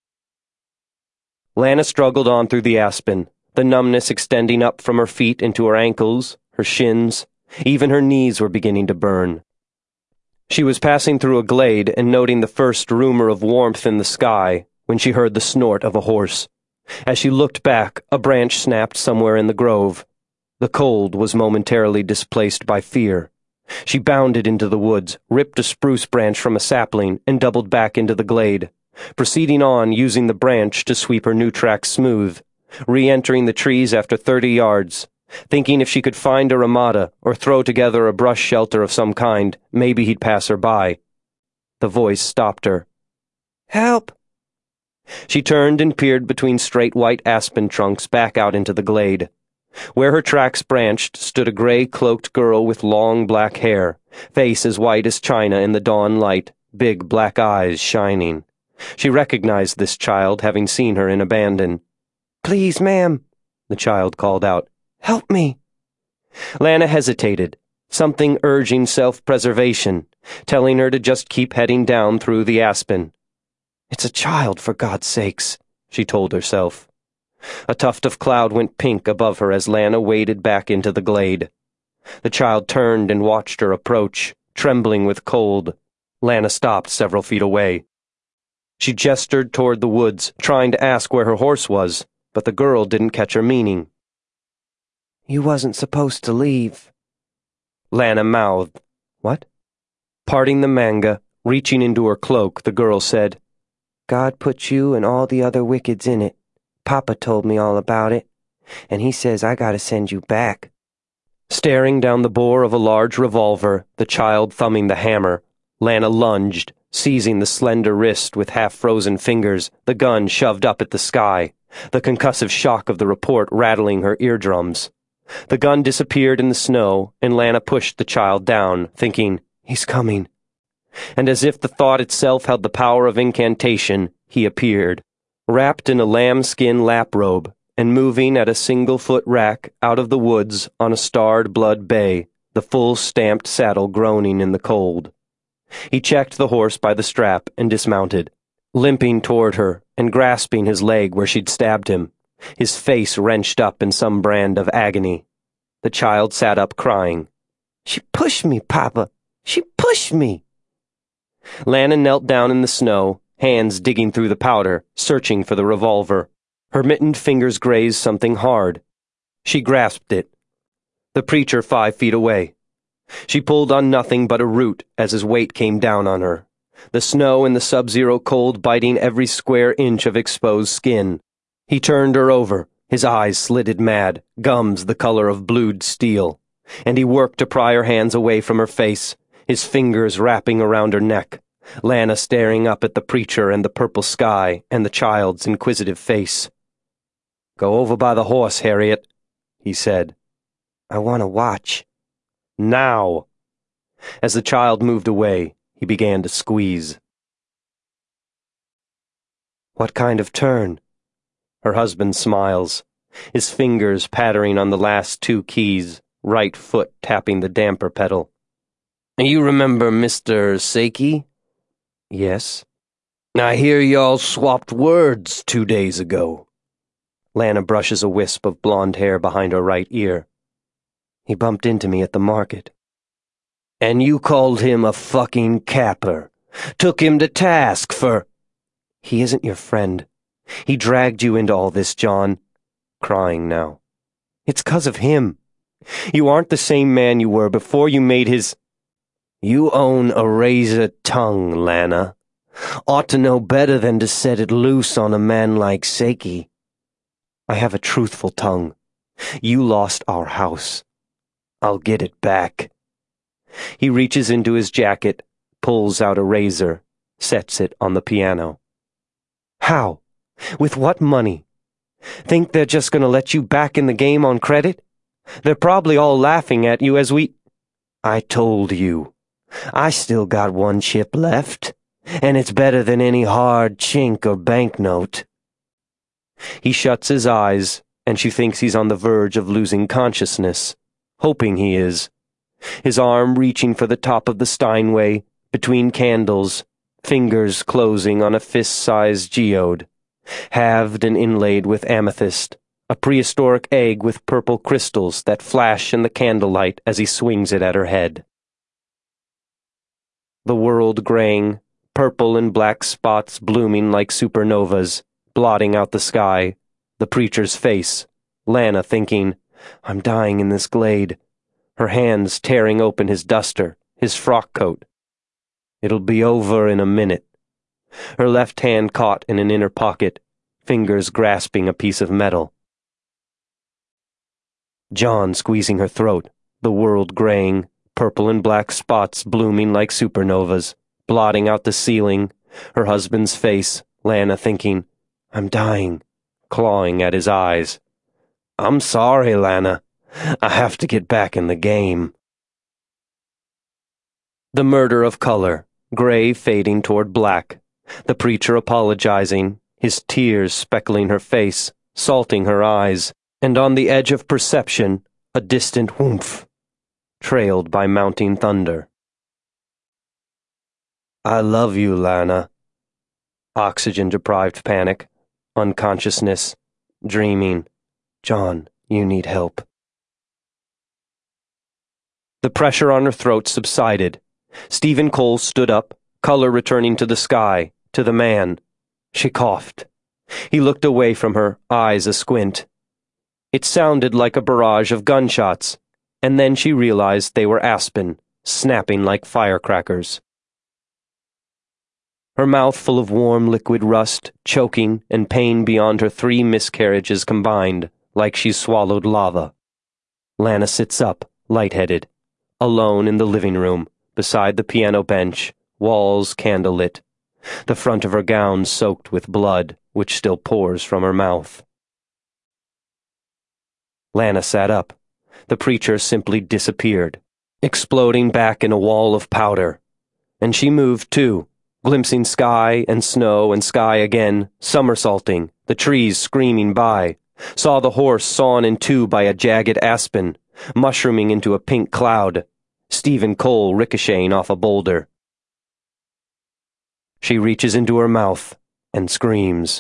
Lana struggled on through the aspen, the numbness extending up from her feet into her ankles, her shins. Even her knees were beginning to burn. She was passing through a glade and noting the first rumor of warmth in the sky when she heard the snort of a horse. As she looked back, a branch snapped somewhere in the grove. The cold was momentarily displaced by fear. She bounded into the woods, ripped a spruce branch from a sapling, and doubled back into the glade, proceeding on using the branch to sweep her new tracks smooth, re-entering the trees after thirty yards, thinking if she could find a ramada or throw together a brush shelter of some kind, maybe he'd pass her by. The voice stopped her. "Help!" She turned and peered between straight white aspen trunks back out into the glade. Where her tracks branched stood a gray-cloaked girl with long black hair, face as white as china in the dawn light, big black eyes shining. She recognized this child, having seen her in abandon. "Please, ma'am," the child called out. "Help me." Lana hesitated, something urging self-preservation, telling her to just keep heading down through the aspen. "It's a child, for God's sakes," she told herself. A tuft of cloud went pink above her as Lana waded back into the glade. The child turned and watched her approach, trembling with cold. Lana stopped several feet away. She gestured toward the woods, trying to ask where her horse was, but the girl didn't catch her meaning. "You wasn't supposed to leave." Lana mouthed. "What?" Parting the manga, reaching into her cloak, the girl said, "God put you and all the other wickeds in it. Papa told me all about it, and he says I gotta send you back." Staring down the bore of a large revolver, the child thumbing the hammer, Lana lunged, seizing the slender wrist with half-frozen fingers, the gun shoved up at the sky, the concussive shock of the report rattling her eardrums. The gun disappeared in the snow, and Lana pushed the child down, thinking, "He's coming." And as if the thought itself held the power of incantation, he appeared, wrapped in a lambskin lap-robe, and moving at a single-foot rack out of the woods on a starred blood bay, the full-stamped saddle groaning in the cold. He checked the horse by the strap and dismounted, limping toward her and grasping his leg where she'd stabbed him, his face wrenched up in some brand of agony. The child sat up crying. "She pushed me, Papa! She pushed me!" Lana knelt down in the snow, hands digging through the powder, searching for the revolver. Her mittened fingers grazed something hard. She grasped it. The preacher five feet away. She pulled on nothing but a root as his weight came down on her, the snow and the sub-zero cold biting every square inch of exposed skin. He turned her over, his eyes slitted mad, gums the color of blued steel, and he worked to pry her hands away from her face, his fingers wrapping around her neck, Lana staring up at the preacher and the purple sky and the child's inquisitive face. "Go over by the horse, Harriet," he said. "I want to watch." "Now!" As the child moved away, he began to squeeze. "What kind of turn?" Her husband smiles, his fingers pattering on the last two keys, right foot tapping the damper pedal. "You remember Mister Seiki?" "Yes." "I hear y'all swapped words two days ago." Lana brushes a wisp of blonde hair behind her right ear. "He bumped into me at the market." "And you called him a fucking capper. Took him to task for—" "He isn't your friend. He dragged you into all this, John." Crying now. "It's 'cause of him. You aren't the same man you were before you made his—" "You own a razor tongue, Lana. Ought to know better than to set it loose on a man like Seiki." "I have a truthful tongue. You lost our house. I'll get it back." He reaches into his jacket, pulls out a razor, sets it on the piano. "How? With what money? Think they're just going to let you back in the game on credit? They're probably all laughing at you as we—" "I told you. I still got one chip left, and it's better than any hard chink or banknote." He shuts his eyes, and she thinks he's on the verge of losing consciousness, hoping he is. His arm reaching for the top of the Steinway, between candles, fingers closing on a fist-sized geode, halved and inlaid with amethyst, a prehistoric egg with purple crystals that flash in the candlelight as he swings it at her head. The world graying, purple and black spots blooming like supernovas, blotting out the sky, the preacher's face, Lana thinking, "I'm dying in this glade," her hands tearing open his duster, his frock coat. It'll be over in a minute. Her left hand caught in an inner pocket, fingers grasping a piece of metal. John squeezing her throat, the world graying, purple and black spots blooming like supernovas, blotting out the ceiling, her husband's face, Lana thinking, I'm dying, clawing at his eyes. I'm sorry, Lana. I have to get back in the game. The murder of color, gray fading toward black, the preacher apologizing, his tears speckling her face, salting her eyes, and on the edge of perception, a distant whoomph, trailed by mounting thunder. I love you, Lana. Oxygen-deprived panic, unconsciousness, dreaming. John, you need help. The pressure on her throat subsided. Stephen Cole stood up, color returning to the sky, to the man. She coughed. He looked away from her, eyes asquint. It sounded like a barrage of gunshots, and then she realized they were Aspen, snapping like firecrackers. Her mouth full of warm liquid rust, choking, and pain beyond her three miscarriages combined, like she swallowed lava. Lana sits up, lightheaded, alone in the living room, beside the piano bench, walls candlelit, the front of her gown soaked with blood, which still pours from her mouth. Lana sat up. The preacher simply disappeared, exploding back in a wall of powder. And she moved, too, glimpsing sky and snow and sky again, somersaulting, the trees screaming by, saw the horse sawn in two by a jagged aspen, mushrooming into a pink cloud, Stephen Cole ricocheting off a boulder. She reaches into her mouth and screams.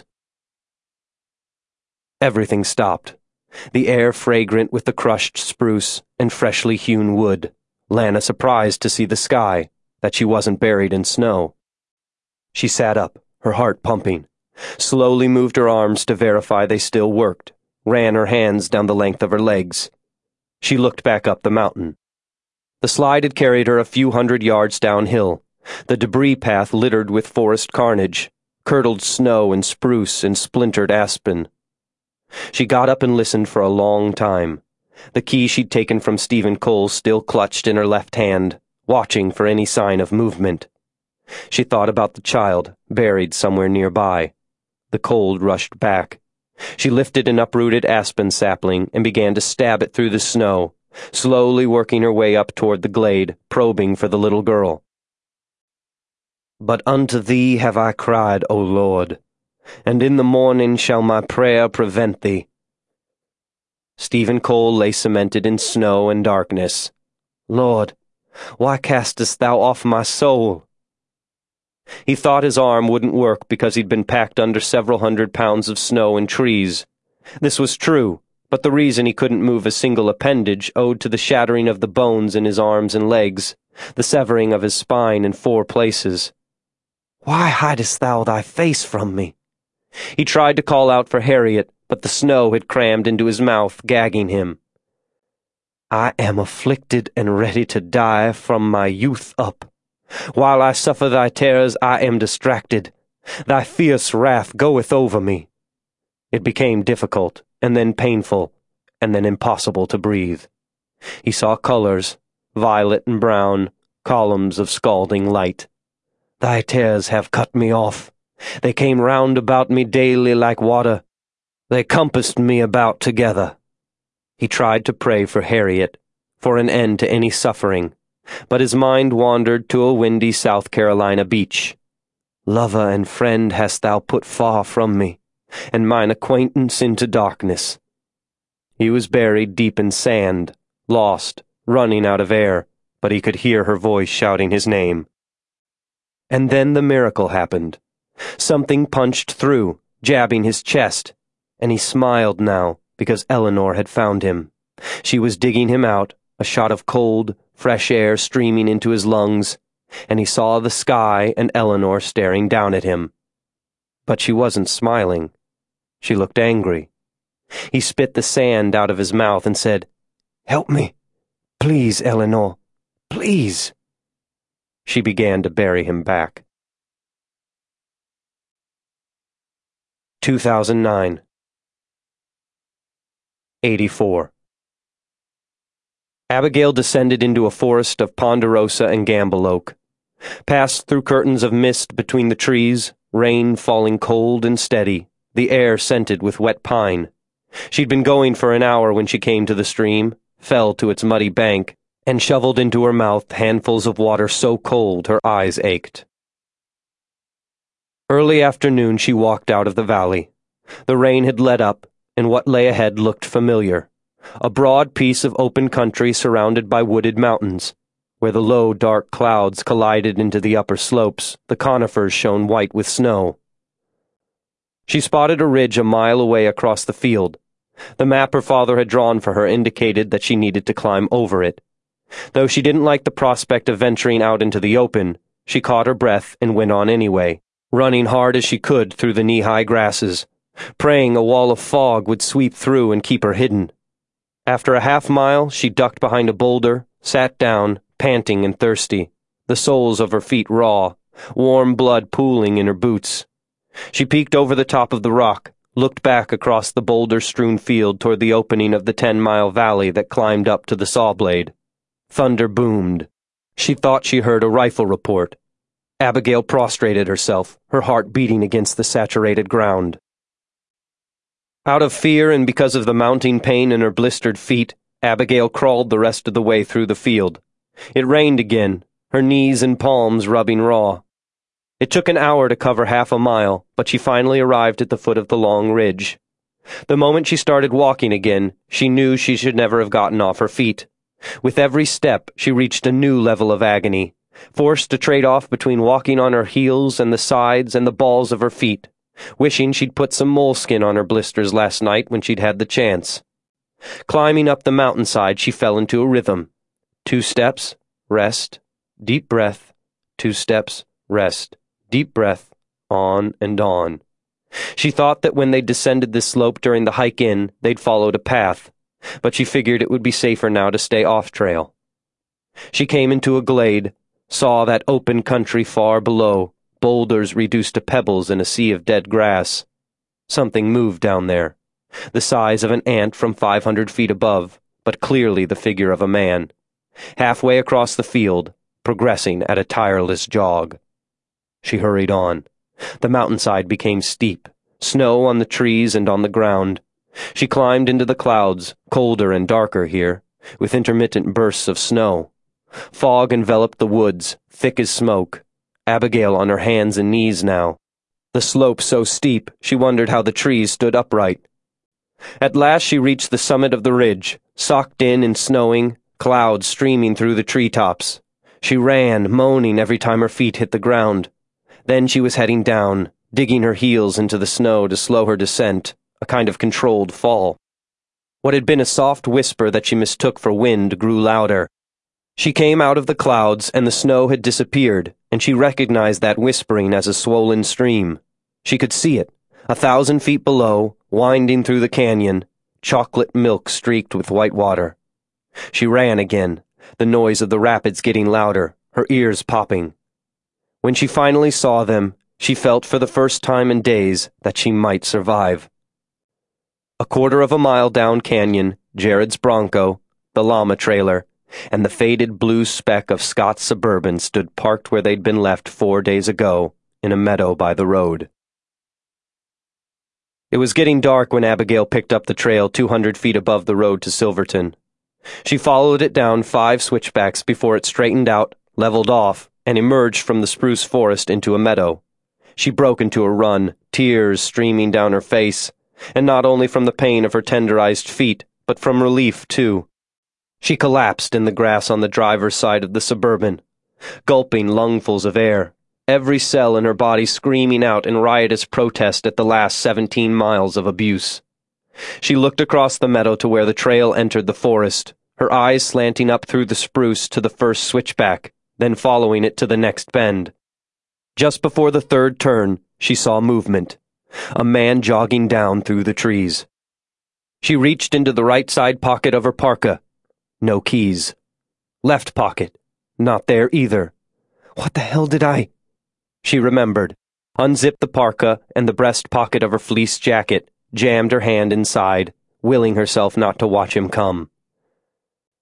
Everything stopped. The air fragrant with the crushed spruce and freshly hewn wood. Lana surprised to see the sky, that she wasn't buried in snow. She sat up, her heart pumping, slowly moved her arms to verify they still worked, ran her hands down the length of her legs. She looked back up the mountain. The slide had carried her a few hundred yards downhill, the debris path littered with forest carnage, curdled snow and spruce and splintered aspen. She got up and listened for a long time, the key she'd taken from Stephen Cole still clutched in her left hand, watching for any sign of movement. She thought about the child, buried somewhere nearby. The cold rushed back. She lifted an uprooted aspen sapling and began to stab it through the snow, slowly working her way up toward the glade, probing for the little girl. But unto thee have I cried, O Lord, and in the morning shall my prayer prevent thee. Stephen Cole lay cemented in snow and darkness. Lord, why castest thou off my soul? He thought his arm wouldn't work because he'd been packed under several hundred pounds of snow and trees. This was true, but the reason he couldn't move a single appendage owed to the shattering of the bones in his arms and legs, the severing of his spine in four places. Why hidest thou thy face from me? He tried to call out for Harriet, but the snow had crammed into his mouth, gagging him. I am afflicted and ready to die from my youth up. While I suffer thy terrors, I am distracted. Thy fierce wrath goeth over me. It became difficult, and then painful, and then impossible to breathe. He saw colors, violet and brown, columns of scalding light. Thy tears have cut me off. They came round about me daily like water. They compassed me about together. He tried to pray for Harriet, for an end to any suffering, but his mind wandered to a windy South Carolina beach. Lover and friend hast thou put far from me, and mine acquaintance into darkness. He was buried deep in sand, lost, running out of air, but he could hear her voice shouting his name. And then the miracle happened. Something punched through, jabbing his chest, and he smiled now because Eleanor had found him. She was digging him out, a shot of cold, fresh air streaming into his lungs, and he saw the sky and Eleanor staring down at him. But she wasn't smiling. She looked angry. He spit the sand out of his mouth and said, "Help me. Please, Eleanor. Please." She began to bury him back. two thousand nine. eighty-four. Abigail descended into a forest of ponderosa and gamble oak, passed through curtains of mist between the trees, rain falling cold and steady, the air scented with wet pine. She'd been going for an hour when she came to the stream, fell to its muddy bank, and shoveled into her mouth handfuls of water so cold her eyes ached. Early afternoon she walked out of the valley. The rain had let up, and what lay ahead looked familiar. A broad piece of open country surrounded by wooded mountains. Where the low, dark clouds collided into the upper slopes, the conifers shone white with snow. She spotted a ridge a mile away across the field. The map her father had drawn for her indicated that she needed to climb over it. Though she didn't like the prospect of venturing out into the open, she caught her breath and went on anyway, running hard as she could through the knee-high grasses, praying a wall of fog would sweep through and keep her hidden. After a half mile, she ducked behind a boulder, sat down, panting and thirsty, the soles of her feet raw, warm blood pooling in her boots. She peeked over the top of the rock, looked back across the boulder-strewn field toward the opening of the ten-mile valley that climbed up to the Sawblade. Thunder boomed. She thought she heard a rifle report. Abigail prostrated herself, her heart beating against the saturated ground. Out of fear and because of the mounting pain in her blistered feet, Abigail crawled the rest of the way through the field. It rained again, her knees and palms rubbing raw. It took an hour to cover half a mile, but she finally arrived at the foot of the long ridge. The moment she started walking again, she knew she should never have gotten off her feet. With every step, she reached a new level of agony, forced to trade off between walking on her heels and the sides and the balls of her feet, wishing she'd put some moleskin on her blisters last night when she'd had the chance. Climbing up the mountainside, she fell into a rhythm. Two steps, rest, deep breath, two steps, rest, deep breath, on and on. She thought that when they descended this slope during the hike in, they'd followed a path, but she figured it would be safer now to stay off-trail. She came into a glade, saw that open country far below, boulders reduced to pebbles in a sea of dead grass. Something moved down there, the size of an ant from five hundred feet above, but clearly the figure of a man. Halfway across the field, progressing at a tireless jog. She hurried on. The mountainside became steep, snow on the trees and on the ground. She climbed into the clouds, colder and darker here, with intermittent bursts of snow. Fog enveloped the woods, thick as smoke. Abigail on her hands and knees now. The slope so steep, she wondered how the trees stood upright. At last she reached the summit of the ridge, socked in and snowing, clouds streaming through the treetops. She ran, moaning every time her feet hit the ground. Then she was heading down, digging her heels into the snow to slow her descent, a kind of controlled fall. What had been a soft whisper that she mistook for wind grew louder. She came out of the clouds, and the snow had disappeared, and she recognized that whispering as a swollen stream. She could see it, a thousand feet below, winding through the canyon, chocolate milk streaked with white water. She ran again, the noise of the rapids getting louder, her ears popping. When she finally saw them, she felt for the first time in days that she might survive. A quarter of a mile down canyon, Jared's Bronco, the llama trailer, and the faded blue speck of Scott's Suburban stood parked where they'd been left four days ago, in a meadow by the road. It was getting dark when Abigail picked up the trail two hundred feet above the road to Silverton. She followed it down five switchbacks before it straightened out, leveled off, and emerged from the spruce forest into a meadow. She broke into a run, tears streaming down her face, and not only from the pain of her tenderized feet, but from relief, too. She collapsed in the grass on the driver's side of the Suburban, gulping lungfuls of air, every cell in her body screaming out in riotous protest at the last seventeen miles of abuse. She looked across the meadow to where the trail entered the forest, her eyes slanting up through the spruce to the first switchback, then following it to the next bend. Just before the third turn, she saw movement, a man jogging down through the trees. She reached into the right side pocket of her parka. No keys. Left pocket. Not there either. What the hell did I... She remembered, unzipped the parka and the breast pocket of her fleece jacket, jammed her hand inside, willing herself not to watch him come.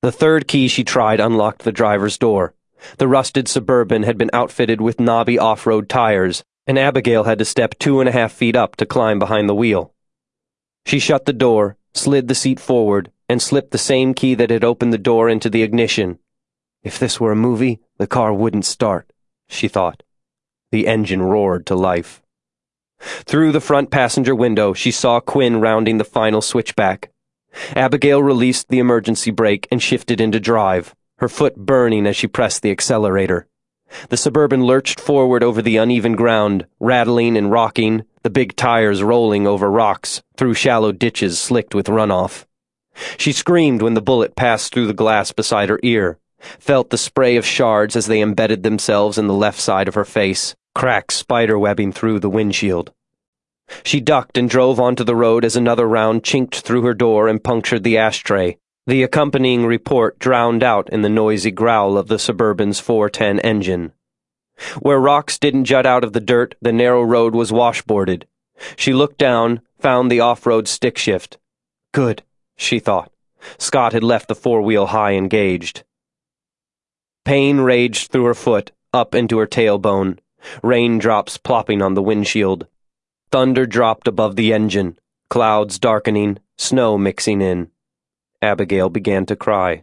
The third key she tried unlocked the driver's door. The rusted Suburban had been outfitted with knobby off-road tires, and Abigail had to step two and a half feet up to climb behind the wheel. She shut the door, slid the seat forward, and slipped the same key that had opened the door into the ignition. If this were a movie, the car wouldn't start, she thought. The engine roared to life. Through the front passenger window, she saw Quinn rounding the final switchback. Abigail released the emergency brake and shifted into drive, her foot burning as she pressed the accelerator. The Suburban lurched forward over the uneven ground, rattling and rocking, the big tires rolling over rocks, through shallow ditches slicked with runoff. She screamed when the bullet passed through the glass beside her ear, felt the spray of shards as they embedded themselves in the left side of her face, cracks spiderwebbing through the windshield. She ducked and drove onto the road as another round chinked through her door and punctured the ashtray. The accompanying report drowned out in the noisy growl of the Suburban's four ten engine. Where rocks didn't jut out of the dirt, the narrow road was washboarded. She looked down, found the off-road stick shift. Good, she thought. Scott had left the four-wheel high engaged. Pain raged through her foot, up into her tailbone, raindrops plopping on the windshield. Thunder dropped above the engine, clouds darkening, snow mixing in. Abigail began to cry.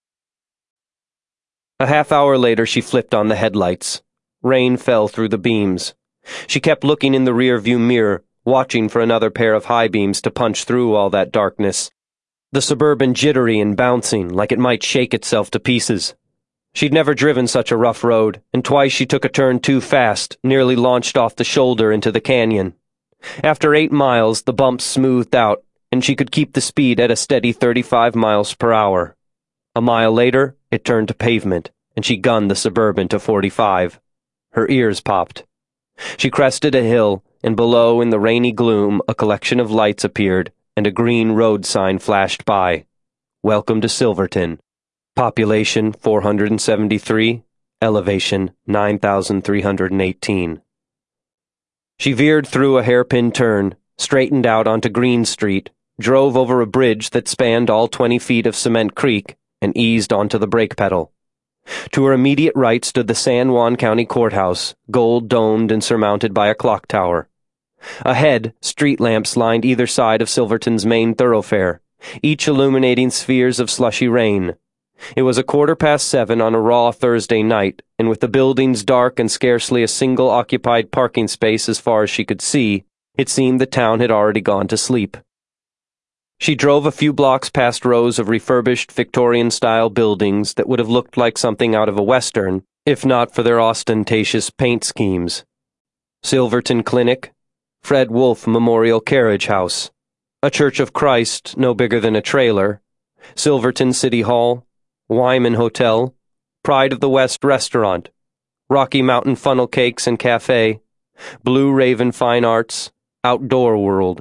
A half hour later, she flipped on the headlights. Rain fell through the beams. She kept looking in the rear-view mirror, watching for another pair of high beams to punch through all that darkness. The Suburban jittery and bouncing, like it might shake itself to pieces. She'd never driven such a rough road, and twice she took a turn too fast, nearly launched off the shoulder into the canyon. After eight miles, the bumps smoothed out, and she could keep the speed at a steady thirty-five miles per hour. A mile later, it turned to pavement, and she gunned the Suburban to forty-five. Her ears popped. She crested a hill, and below in the rainy gloom a collection of lights appeared, and a green road sign flashed by. Welcome to Silverton. Population four hundred seventy-three, elevation nine thousand three hundred eighteen. She veered through a hairpin turn, straightened out onto Green Street, drove over a bridge that spanned all twenty feet of Cement Creek, and eased onto the brake pedal. To her immediate right stood the San Juan County Courthouse, gold-domed and surmounted by a clock tower. Ahead, street lamps lined either side of Silverton's main thoroughfare, each illuminating spheres of slushy rain. It was a quarter past seven on a raw Thursday night, and with the buildings dark and scarcely a single occupied parking space as far as she could see, it seemed the town had already gone to sleep. She drove a few blocks past rows of refurbished Victorian-style buildings that would have looked like something out of a Western, if not for their ostentatious paint schemes. Silverton Clinic, Fred Wolfe Memorial Carriage House, a Church of Christ no bigger than a trailer, Silverton City Hall, Wyman Hotel, Pride of the West Restaurant, Rocky Mountain Funnel Cakes and Cafe, Blue Raven Fine Arts, Outdoor World.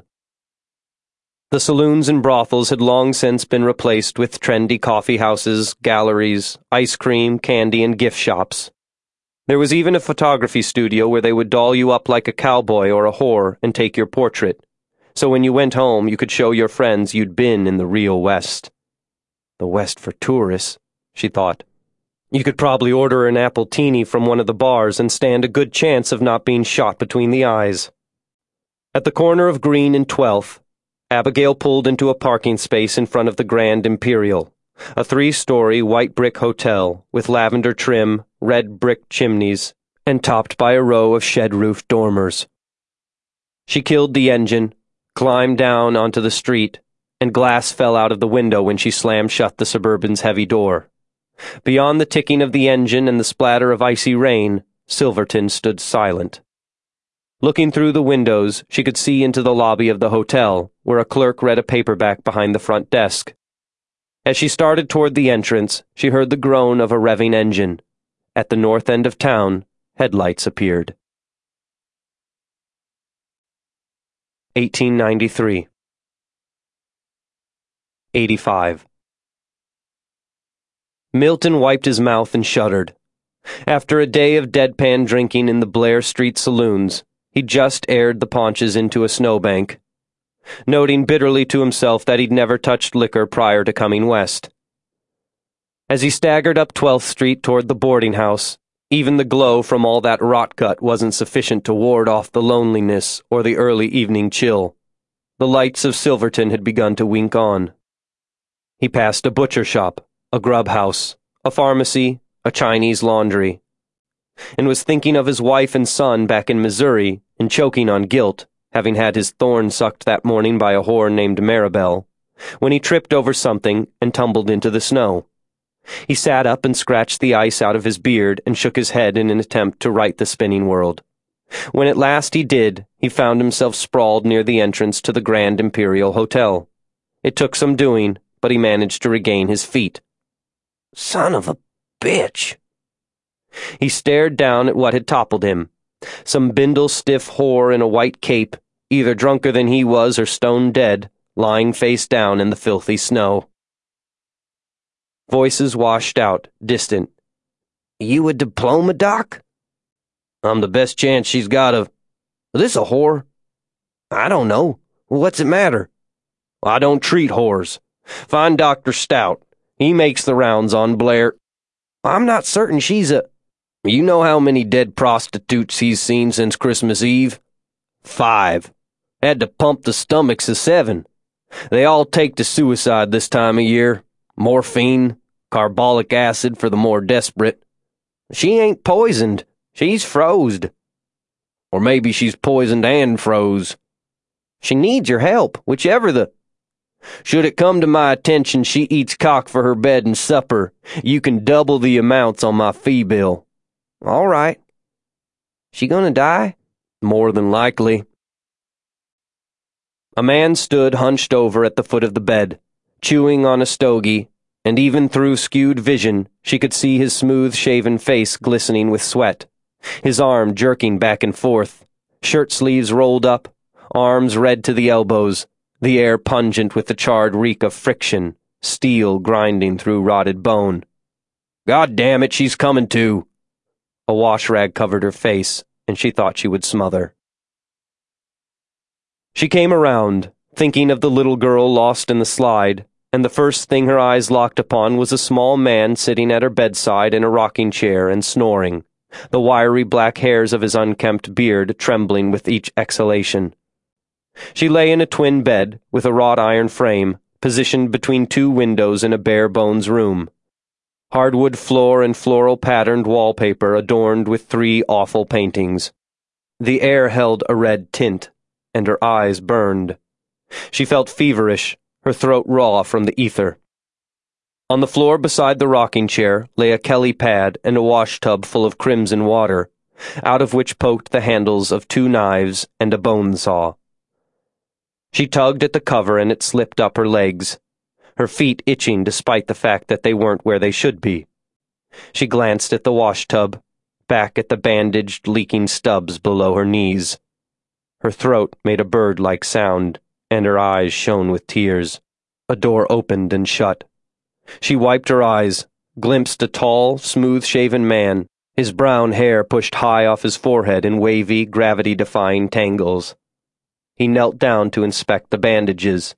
The saloons and brothels had long since been replaced with trendy coffee houses, galleries, ice cream, candy, and gift shops. There was even a photography studio where they would doll you up like a cowboy or a whore and take your portrait, so when you went home you could show your friends you'd been in the real West. The West for tourists, she thought. You could probably order an appletini from one of the bars and stand a good chance of not being shot between the eyes. At the corner of Green and twelfth, Abigail pulled into a parking space in front of the Grand Imperial, a three-story white brick hotel with lavender trim, red brick chimneys, and topped by a row of shed-roofed dormers. She killed the engine, climbed down onto the street, and glass fell out of the window when she slammed shut the Suburban's heavy door. Beyond the ticking of the engine and the splatter of icy rain, Silverton stood silent. Looking through the windows, she could see into the lobby of the hotel, where a clerk read a paperback behind the front desk. As she started toward the entrance, she heard the groan of a revving engine. At the north end of town, headlights appeared. eighteen ninety-three. eighty-five. Milton wiped his mouth and shuddered. After a day of deadpan drinking in the Blair Street saloons, he'd just aired the paunches into a snowbank, noting bitterly to himself that he'd never touched liquor prior to coming west. As he staggered up twelfth Street toward the boarding house, even the glow from all that rot gut wasn't sufficient to ward off the loneliness or the early evening chill. The lights of Silverton had begun to wink on. He passed a butcher shop, a grub house, a pharmacy, a Chinese laundry, and was thinking of his wife and son back in Missouri and choking on guilt, having had his thorn sucked that morning by a whore named Maribel, when he tripped over something and tumbled into the snow. He sat up and scratched the ice out of his beard and shook his head in an attempt to right the spinning world. When at last he did, he found himself sprawled near the entrance to the Grand Imperial Hotel. It took some doing, but he managed to regain his feet. Son of a bitch! He stared down at what had toppled him. Some bindle-stiff whore in a white cape, either drunker than he was or stone dead, lying face down in the filthy snow. Voices washed out, distant. You a diploma, Doc? I'm the best chance she's got of... This a whore? I don't know. What's it matter? I don't treat whores. Find Doctor Stout. He makes the rounds on Blair. I'm not certain she's a... You know how many dead prostitutes he's seen since Christmas Eve? Five. Had to pump the stomachs of seven. They all take to suicide this time of year. Morphine, carbolic acid for the more desperate. She ain't poisoned. She's frozed. Or maybe she's poisoned and froze. She needs your help, whichever the... Should it come to my attention she eats cock for her bed and supper, you can double the amounts on my fee bill. All right. She gonna die? More than likely. A man stood hunched over at the foot of the bed, chewing on a stogie, and even through skewed vision she could see his smooth-shaven face glistening with sweat, his arm jerking back and forth, shirt sleeves rolled up, arms red to the elbows, the air pungent with the charred reek of friction, steel grinding through rotted bone. God damn it, she's coming to! A wash rag covered her face, and she thought she would smother. She came around, thinking of the little girl lost in the slide, and the first thing her eyes locked upon was a small man sitting at her bedside in a rocking chair and snoring, the wiry black hairs of his unkempt beard trembling with each exhalation. She lay in a twin bed with a wrought iron frame, positioned between two windows in a bare-bones room. Hardwood floor and floral-patterned wallpaper adorned with three awful paintings. The air held a red tint, and her eyes burned. She felt feverish, her throat raw from the ether. On the floor beside the rocking chair lay a Kelly pad and a washtub full of crimson water, out of which poked the handles of two knives and a bone saw. She tugged at the cover and it slipped up her legs, her feet itching despite the fact that they weren't where they should be. She glanced at the washtub, back at the bandaged, leaking stubs below her knees. Her throat made a bird-like sound, and her eyes shone with tears. A door opened and shut. She wiped her eyes, glimpsed a tall, smooth-shaven man, his brown hair pushed high off his forehead in wavy, gravity-defying tangles. He knelt down to inspect the bandages.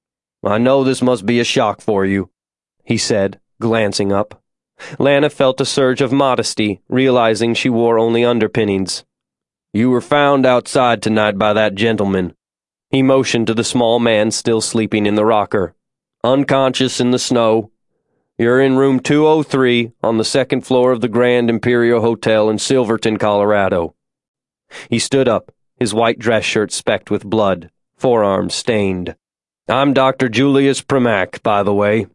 I know this must be a shock for you, he said, glancing up. Lana felt a surge of modesty, realizing she wore only underpinnings. You were found outside tonight by that gentleman. He motioned to the small man still sleeping in the rocker. Unconscious in the snow. You're in room two oh three on the second floor of the Grand Imperial Hotel in Silverton, Colorado. He stood up, his white dress shirt specked with blood, forearms stained. I'm Doctor Julius Primack, by the way.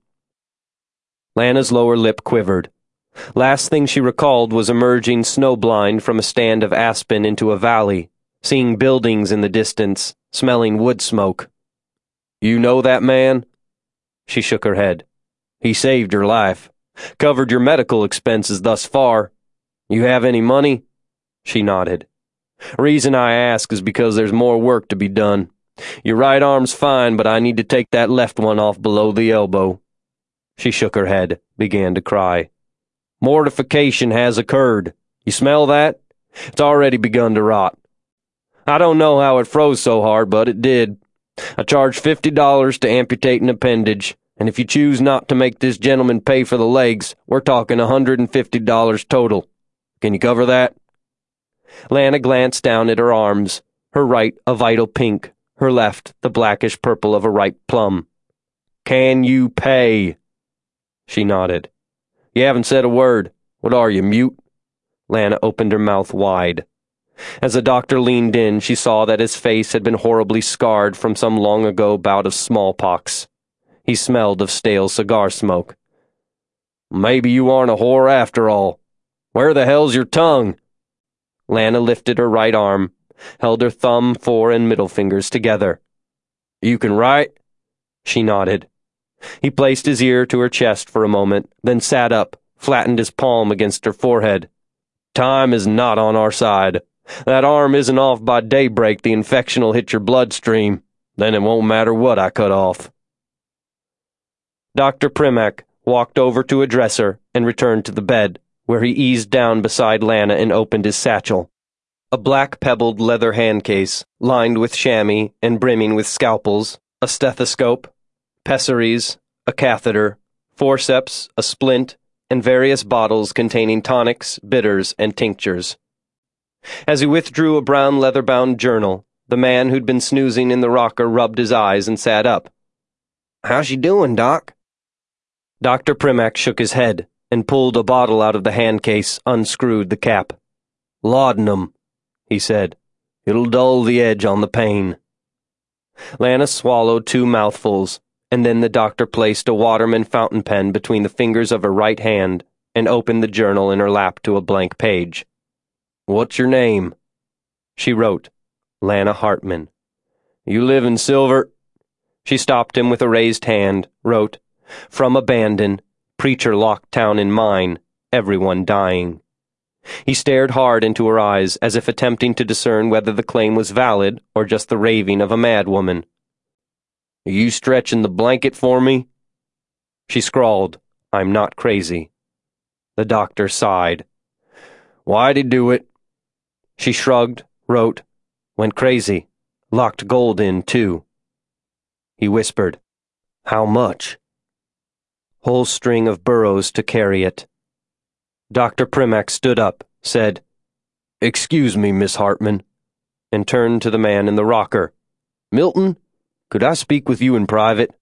Lana's lower lip quivered. Last thing she recalled was emerging snowblind from a stand of aspen into a valley, seeing buildings in the distance, smelling wood smoke. You know that man? She shook her head. He saved your life. Covered your medical expenses thus far. You have any money? She nodded. Reason I ask is because there's more work to be done. Your right arm's fine, but I need to take that left one off below the elbow. She shook her head, began to cry. Mortification has occurred. You smell that? It's already begun to rot. I don't know how it froze so hard, but it did. I charged fifty dollars to amputate an appendage, And if you choose not to make this gentleman pay for the legs, we're talking one hundred fifty dollars total. Can you cover that?" Lana glanced down at her arms, her right a vital pink, her left the blackish purple of a ripe plum. "Can you pay?" She nodded. "You haven't said a word. What are you, mute?" Lana opened her mouth wide. As the doctor leaned in, she saw that his face had been horribly scarred from some long-ago bout of smallpox. He smelled of stale cigar smoke. "Maybe you aren't a whore after all. Where the hell's your tongue?" Lana lifted her right arm, held her thumb, fore, and middle fingers together. "You can write?" She nodded. He placed his ear to her chest for a moment, then sat up, flattened his palm against her forehead. "Time is not on our side. That arm isn't off by daybreak, the infection'll hit your bloodstream. Then it won't matter what I cut off." Doctor Primack walked over to a dresser and returned to the bed, where he eased down beside Lana and opened his satchel. A black pebbled leather handcase, lined with chamois and brimming with scalpels, a stethoscope, pessaries, a catheter, forceps, a splint, and various bottles containing tonics, bitters, and tinctures. As he withdrew a brown leather-bound journal, the man who'd been snoozing in the rocker rubbed his eyes and sat up. "How's she doing, Doc?" Doctor Primack shook his head and pulled a bottle out of the handcase, unscrewed the cap. "Laudanum," he said. "It'll dull the edge on the pain." Lana swallowed two mouthfuls, and then the doctor placed a Waterman fountain pen between the fingers of her right hand and opened the journal in her lap to a blank page. "What's your name?" She wrote, Lana Hartman. "You live in Silver—" She stopped him with a raised hand, wrote, "From abandon, preacher locked town in mine, everyone dying." He stared hard into her eyes, as if attempting to discern whether the claim was valid or just the raving of a madwoman. "Are you stretching the blanket for me?" She scrawled, "I'm not crazy." The doctor sighed. "Why'd he do it?" She shrugged, wrote, "Went crazy. Locked gold in, too." He whispered, "How much?" "Whole string of burros to carry it." Doctor Primack stood up, said, "Excuse me, Miss Hartman," and turned to the man in the rocker. "Milton, could I speak with you in private?"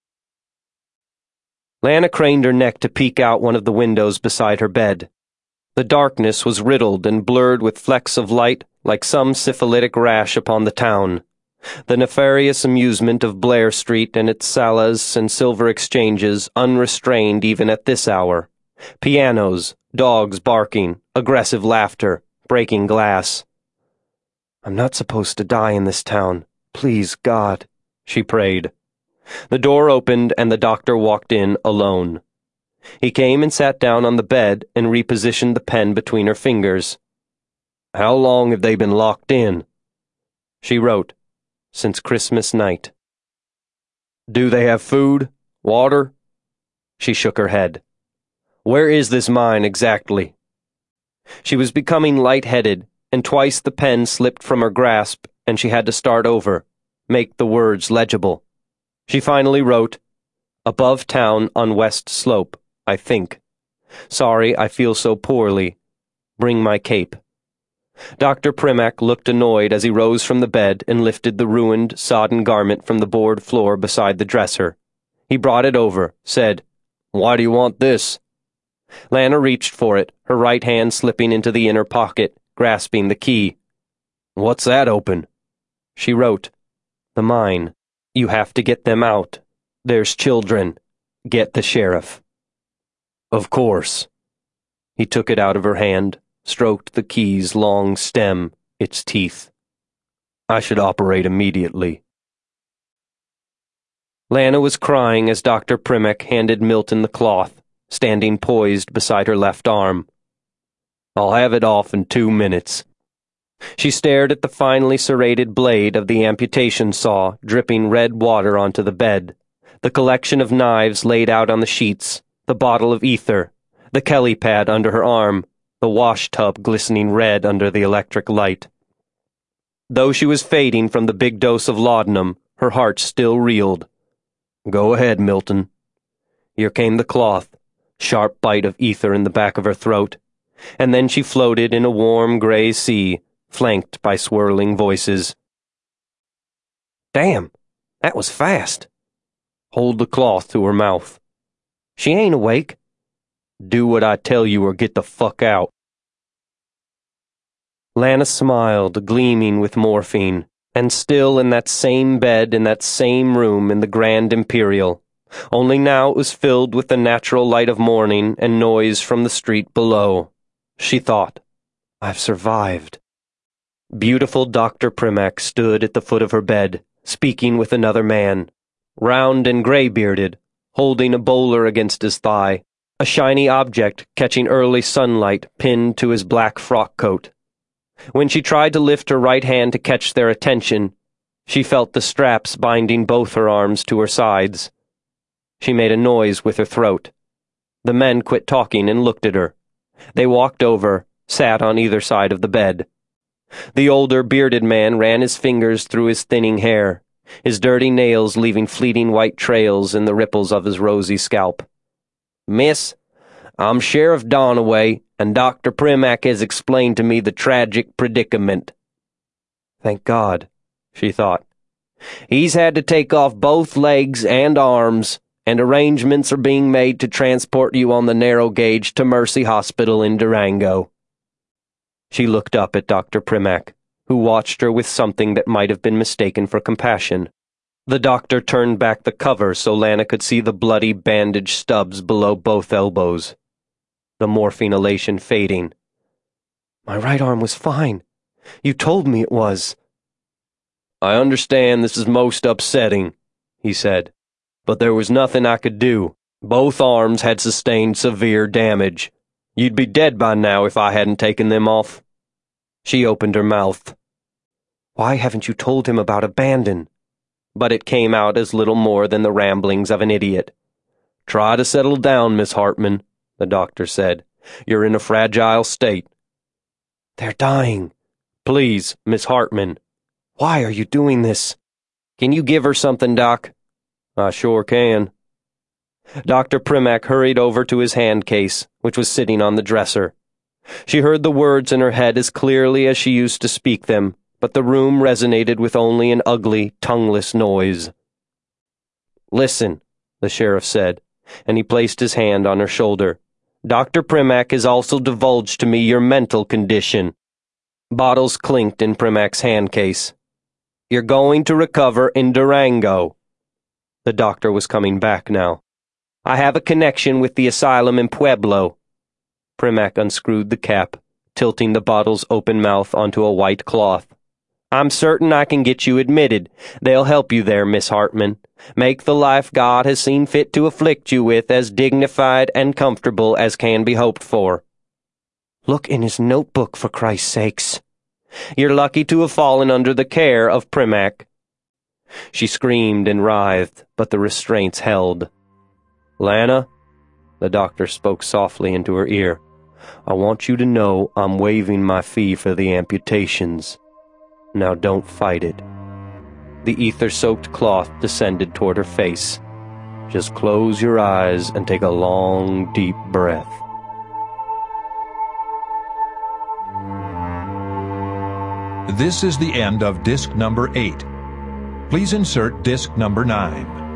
Lana craned her neck to peek out one of the windows beside her bed. The darkness was riddled and blurred with flecks of light like some syphilitic rash upon the town. The nefarious amusement of Blair Street and its salas and silver exchanges unrestrained even at this hour. Pianos, dogs barking, aggressive laughter, breaking glass. "I'm not supposed to die in this town. Please, God," she prayed. The door opened and the doctor walked in alone. He came and sat down on the bed and repositioned the pen between her fingers. "How long have they been locked in?" She wrote, "Since Christmas night." "Do they have food? Water?" She shook her head. "Where is this mine exactly?" She was becoming light-headed, and twice the pen slipped from her grasp, and she had to start over, make the words legible. She finally wrote, "Above town on West Slope, I think. Sorry I feel so poorly. Bring my cape." Doctor Primack looked annoyed as he rose from the bed and lifted the ruined, sodden garment from the board floor beside the dresser. He brought it over, said, "Why do you want this?" Lana reached for it, her right hand slipping into the inner pocket, grasping the key. "What's that open?" She wrote, "The mine. You have to get them out. There's children. Get the sheriff." "Of course." He took it out of her hand, stroked the key's long stem, its teeth. "I should operate immediately." Lana was crying as Doctor Primack handed Milton the cloth, standing poised beside her left arm. "I'll have it off in two minutes." She stared at the finely serrated blade of the amputation saw dripping red water onto the bed, the collection of knives laid out on the sheets, the bottle of ether, the Kelly pad under her arm, the wash tub glistening red under the electric light. Though she was fading from the big dose of laudanum, her heart still reeled. "Go ahead, Milton. Here came the cloth, sharp bite of ether in the back of her throat, and then she floated in a warm gray sea, flanked by swirling voices. Damn, that was fast. Hold the cloth to her mouth. She ain't awake. Do what I tell you or get the fuck out. Lana smiled, gleaming with morphine, and still in that same bed in that same room in the Grand Imperial, only now it was filled with the natural light of morning and noise from the street below. She thought, I've survived. Beautiful Doctor Primack stood at the foot of her bed, speaking with another man, round and gray-bearded, holding a bowler against his thigh, a shiny object catching early sunlight pinned to his black frock coat. When she tried to lift her right hand to catch their attention, she felt the straps binding both her arms to her sides. She made a noise with her throat. The men quit talking and looked at her. They walked over, sat on either side of the bed. The older, bearded man ran his fingers through his thinning hair, his dirty nails leaving fleeting white trails in the ripples of his rosy scalp. Miss, I'm Sheriff Donaway, and Doctor Primack has explained to me the tragic predicament. Thank God, she thought. He's had to take off both legs and arms, and arrangements are being made to transport you on the narrow gauge to Mercy Hospital in Durango. She looked up at Doctor Primack, who watched her with something that might have been mistaken for compassion. The doctor turned back the cover so Lana could see the bloody bandage stubs below both elbows. The morphine elation fading. My right arm was fine. You told me it was. I understand this is most upsetting, he said, but there was nothing I could do. Both arms had sustained severe damage. You'd be dead by now if I hadn't taken them off. She opened her mouth. Why haven't you told him about Abandon? But it came out as little more than the ramblings of an idiot. Try to settle down, Miss Hartman, the doctor said. You're in a fragile state. They're dying. Please, Miss Hartman. Why are you doing this? Can you give her something, Doc? I sure can. Doctor Primack hurried over to his hand case, which was sitting on the dresser. She heard the words in her head as clearly as she used to speak them, but the room resonated with only an ugly, tongueless noise. Listen, the sheriff said, and he placed his hand on her shoulder. Doctor Primack has also divulged to me your mental condition. Bottles clinked in Primack's hand case. You're going to recover in Durango. The doctor was coming back now. I have a connection with the asylum in Pueblo. Primack unscrewed the cap, tilting the bottle's open mouth onto a white cloth. I'm certain I can get you admitted. They'll help you there, Miss Hartman. Make the life God has seen fit to afflict you with as dignified and comfortable as can be hoped for. Look in his notebook, for Christ's sakes. You're lucky to have fallen under the care of Primack. She screamed and writhed, but the restraints held. Lana, the doctor spoke softly into her ear, I want you to know I'm waiving my fee for the amputations. Now don't fight it. The ether-soaked cloth descended toward her face. Just close your eyes and take a long, deep breath. This is the end of disc number eight. Please insert disc number nine.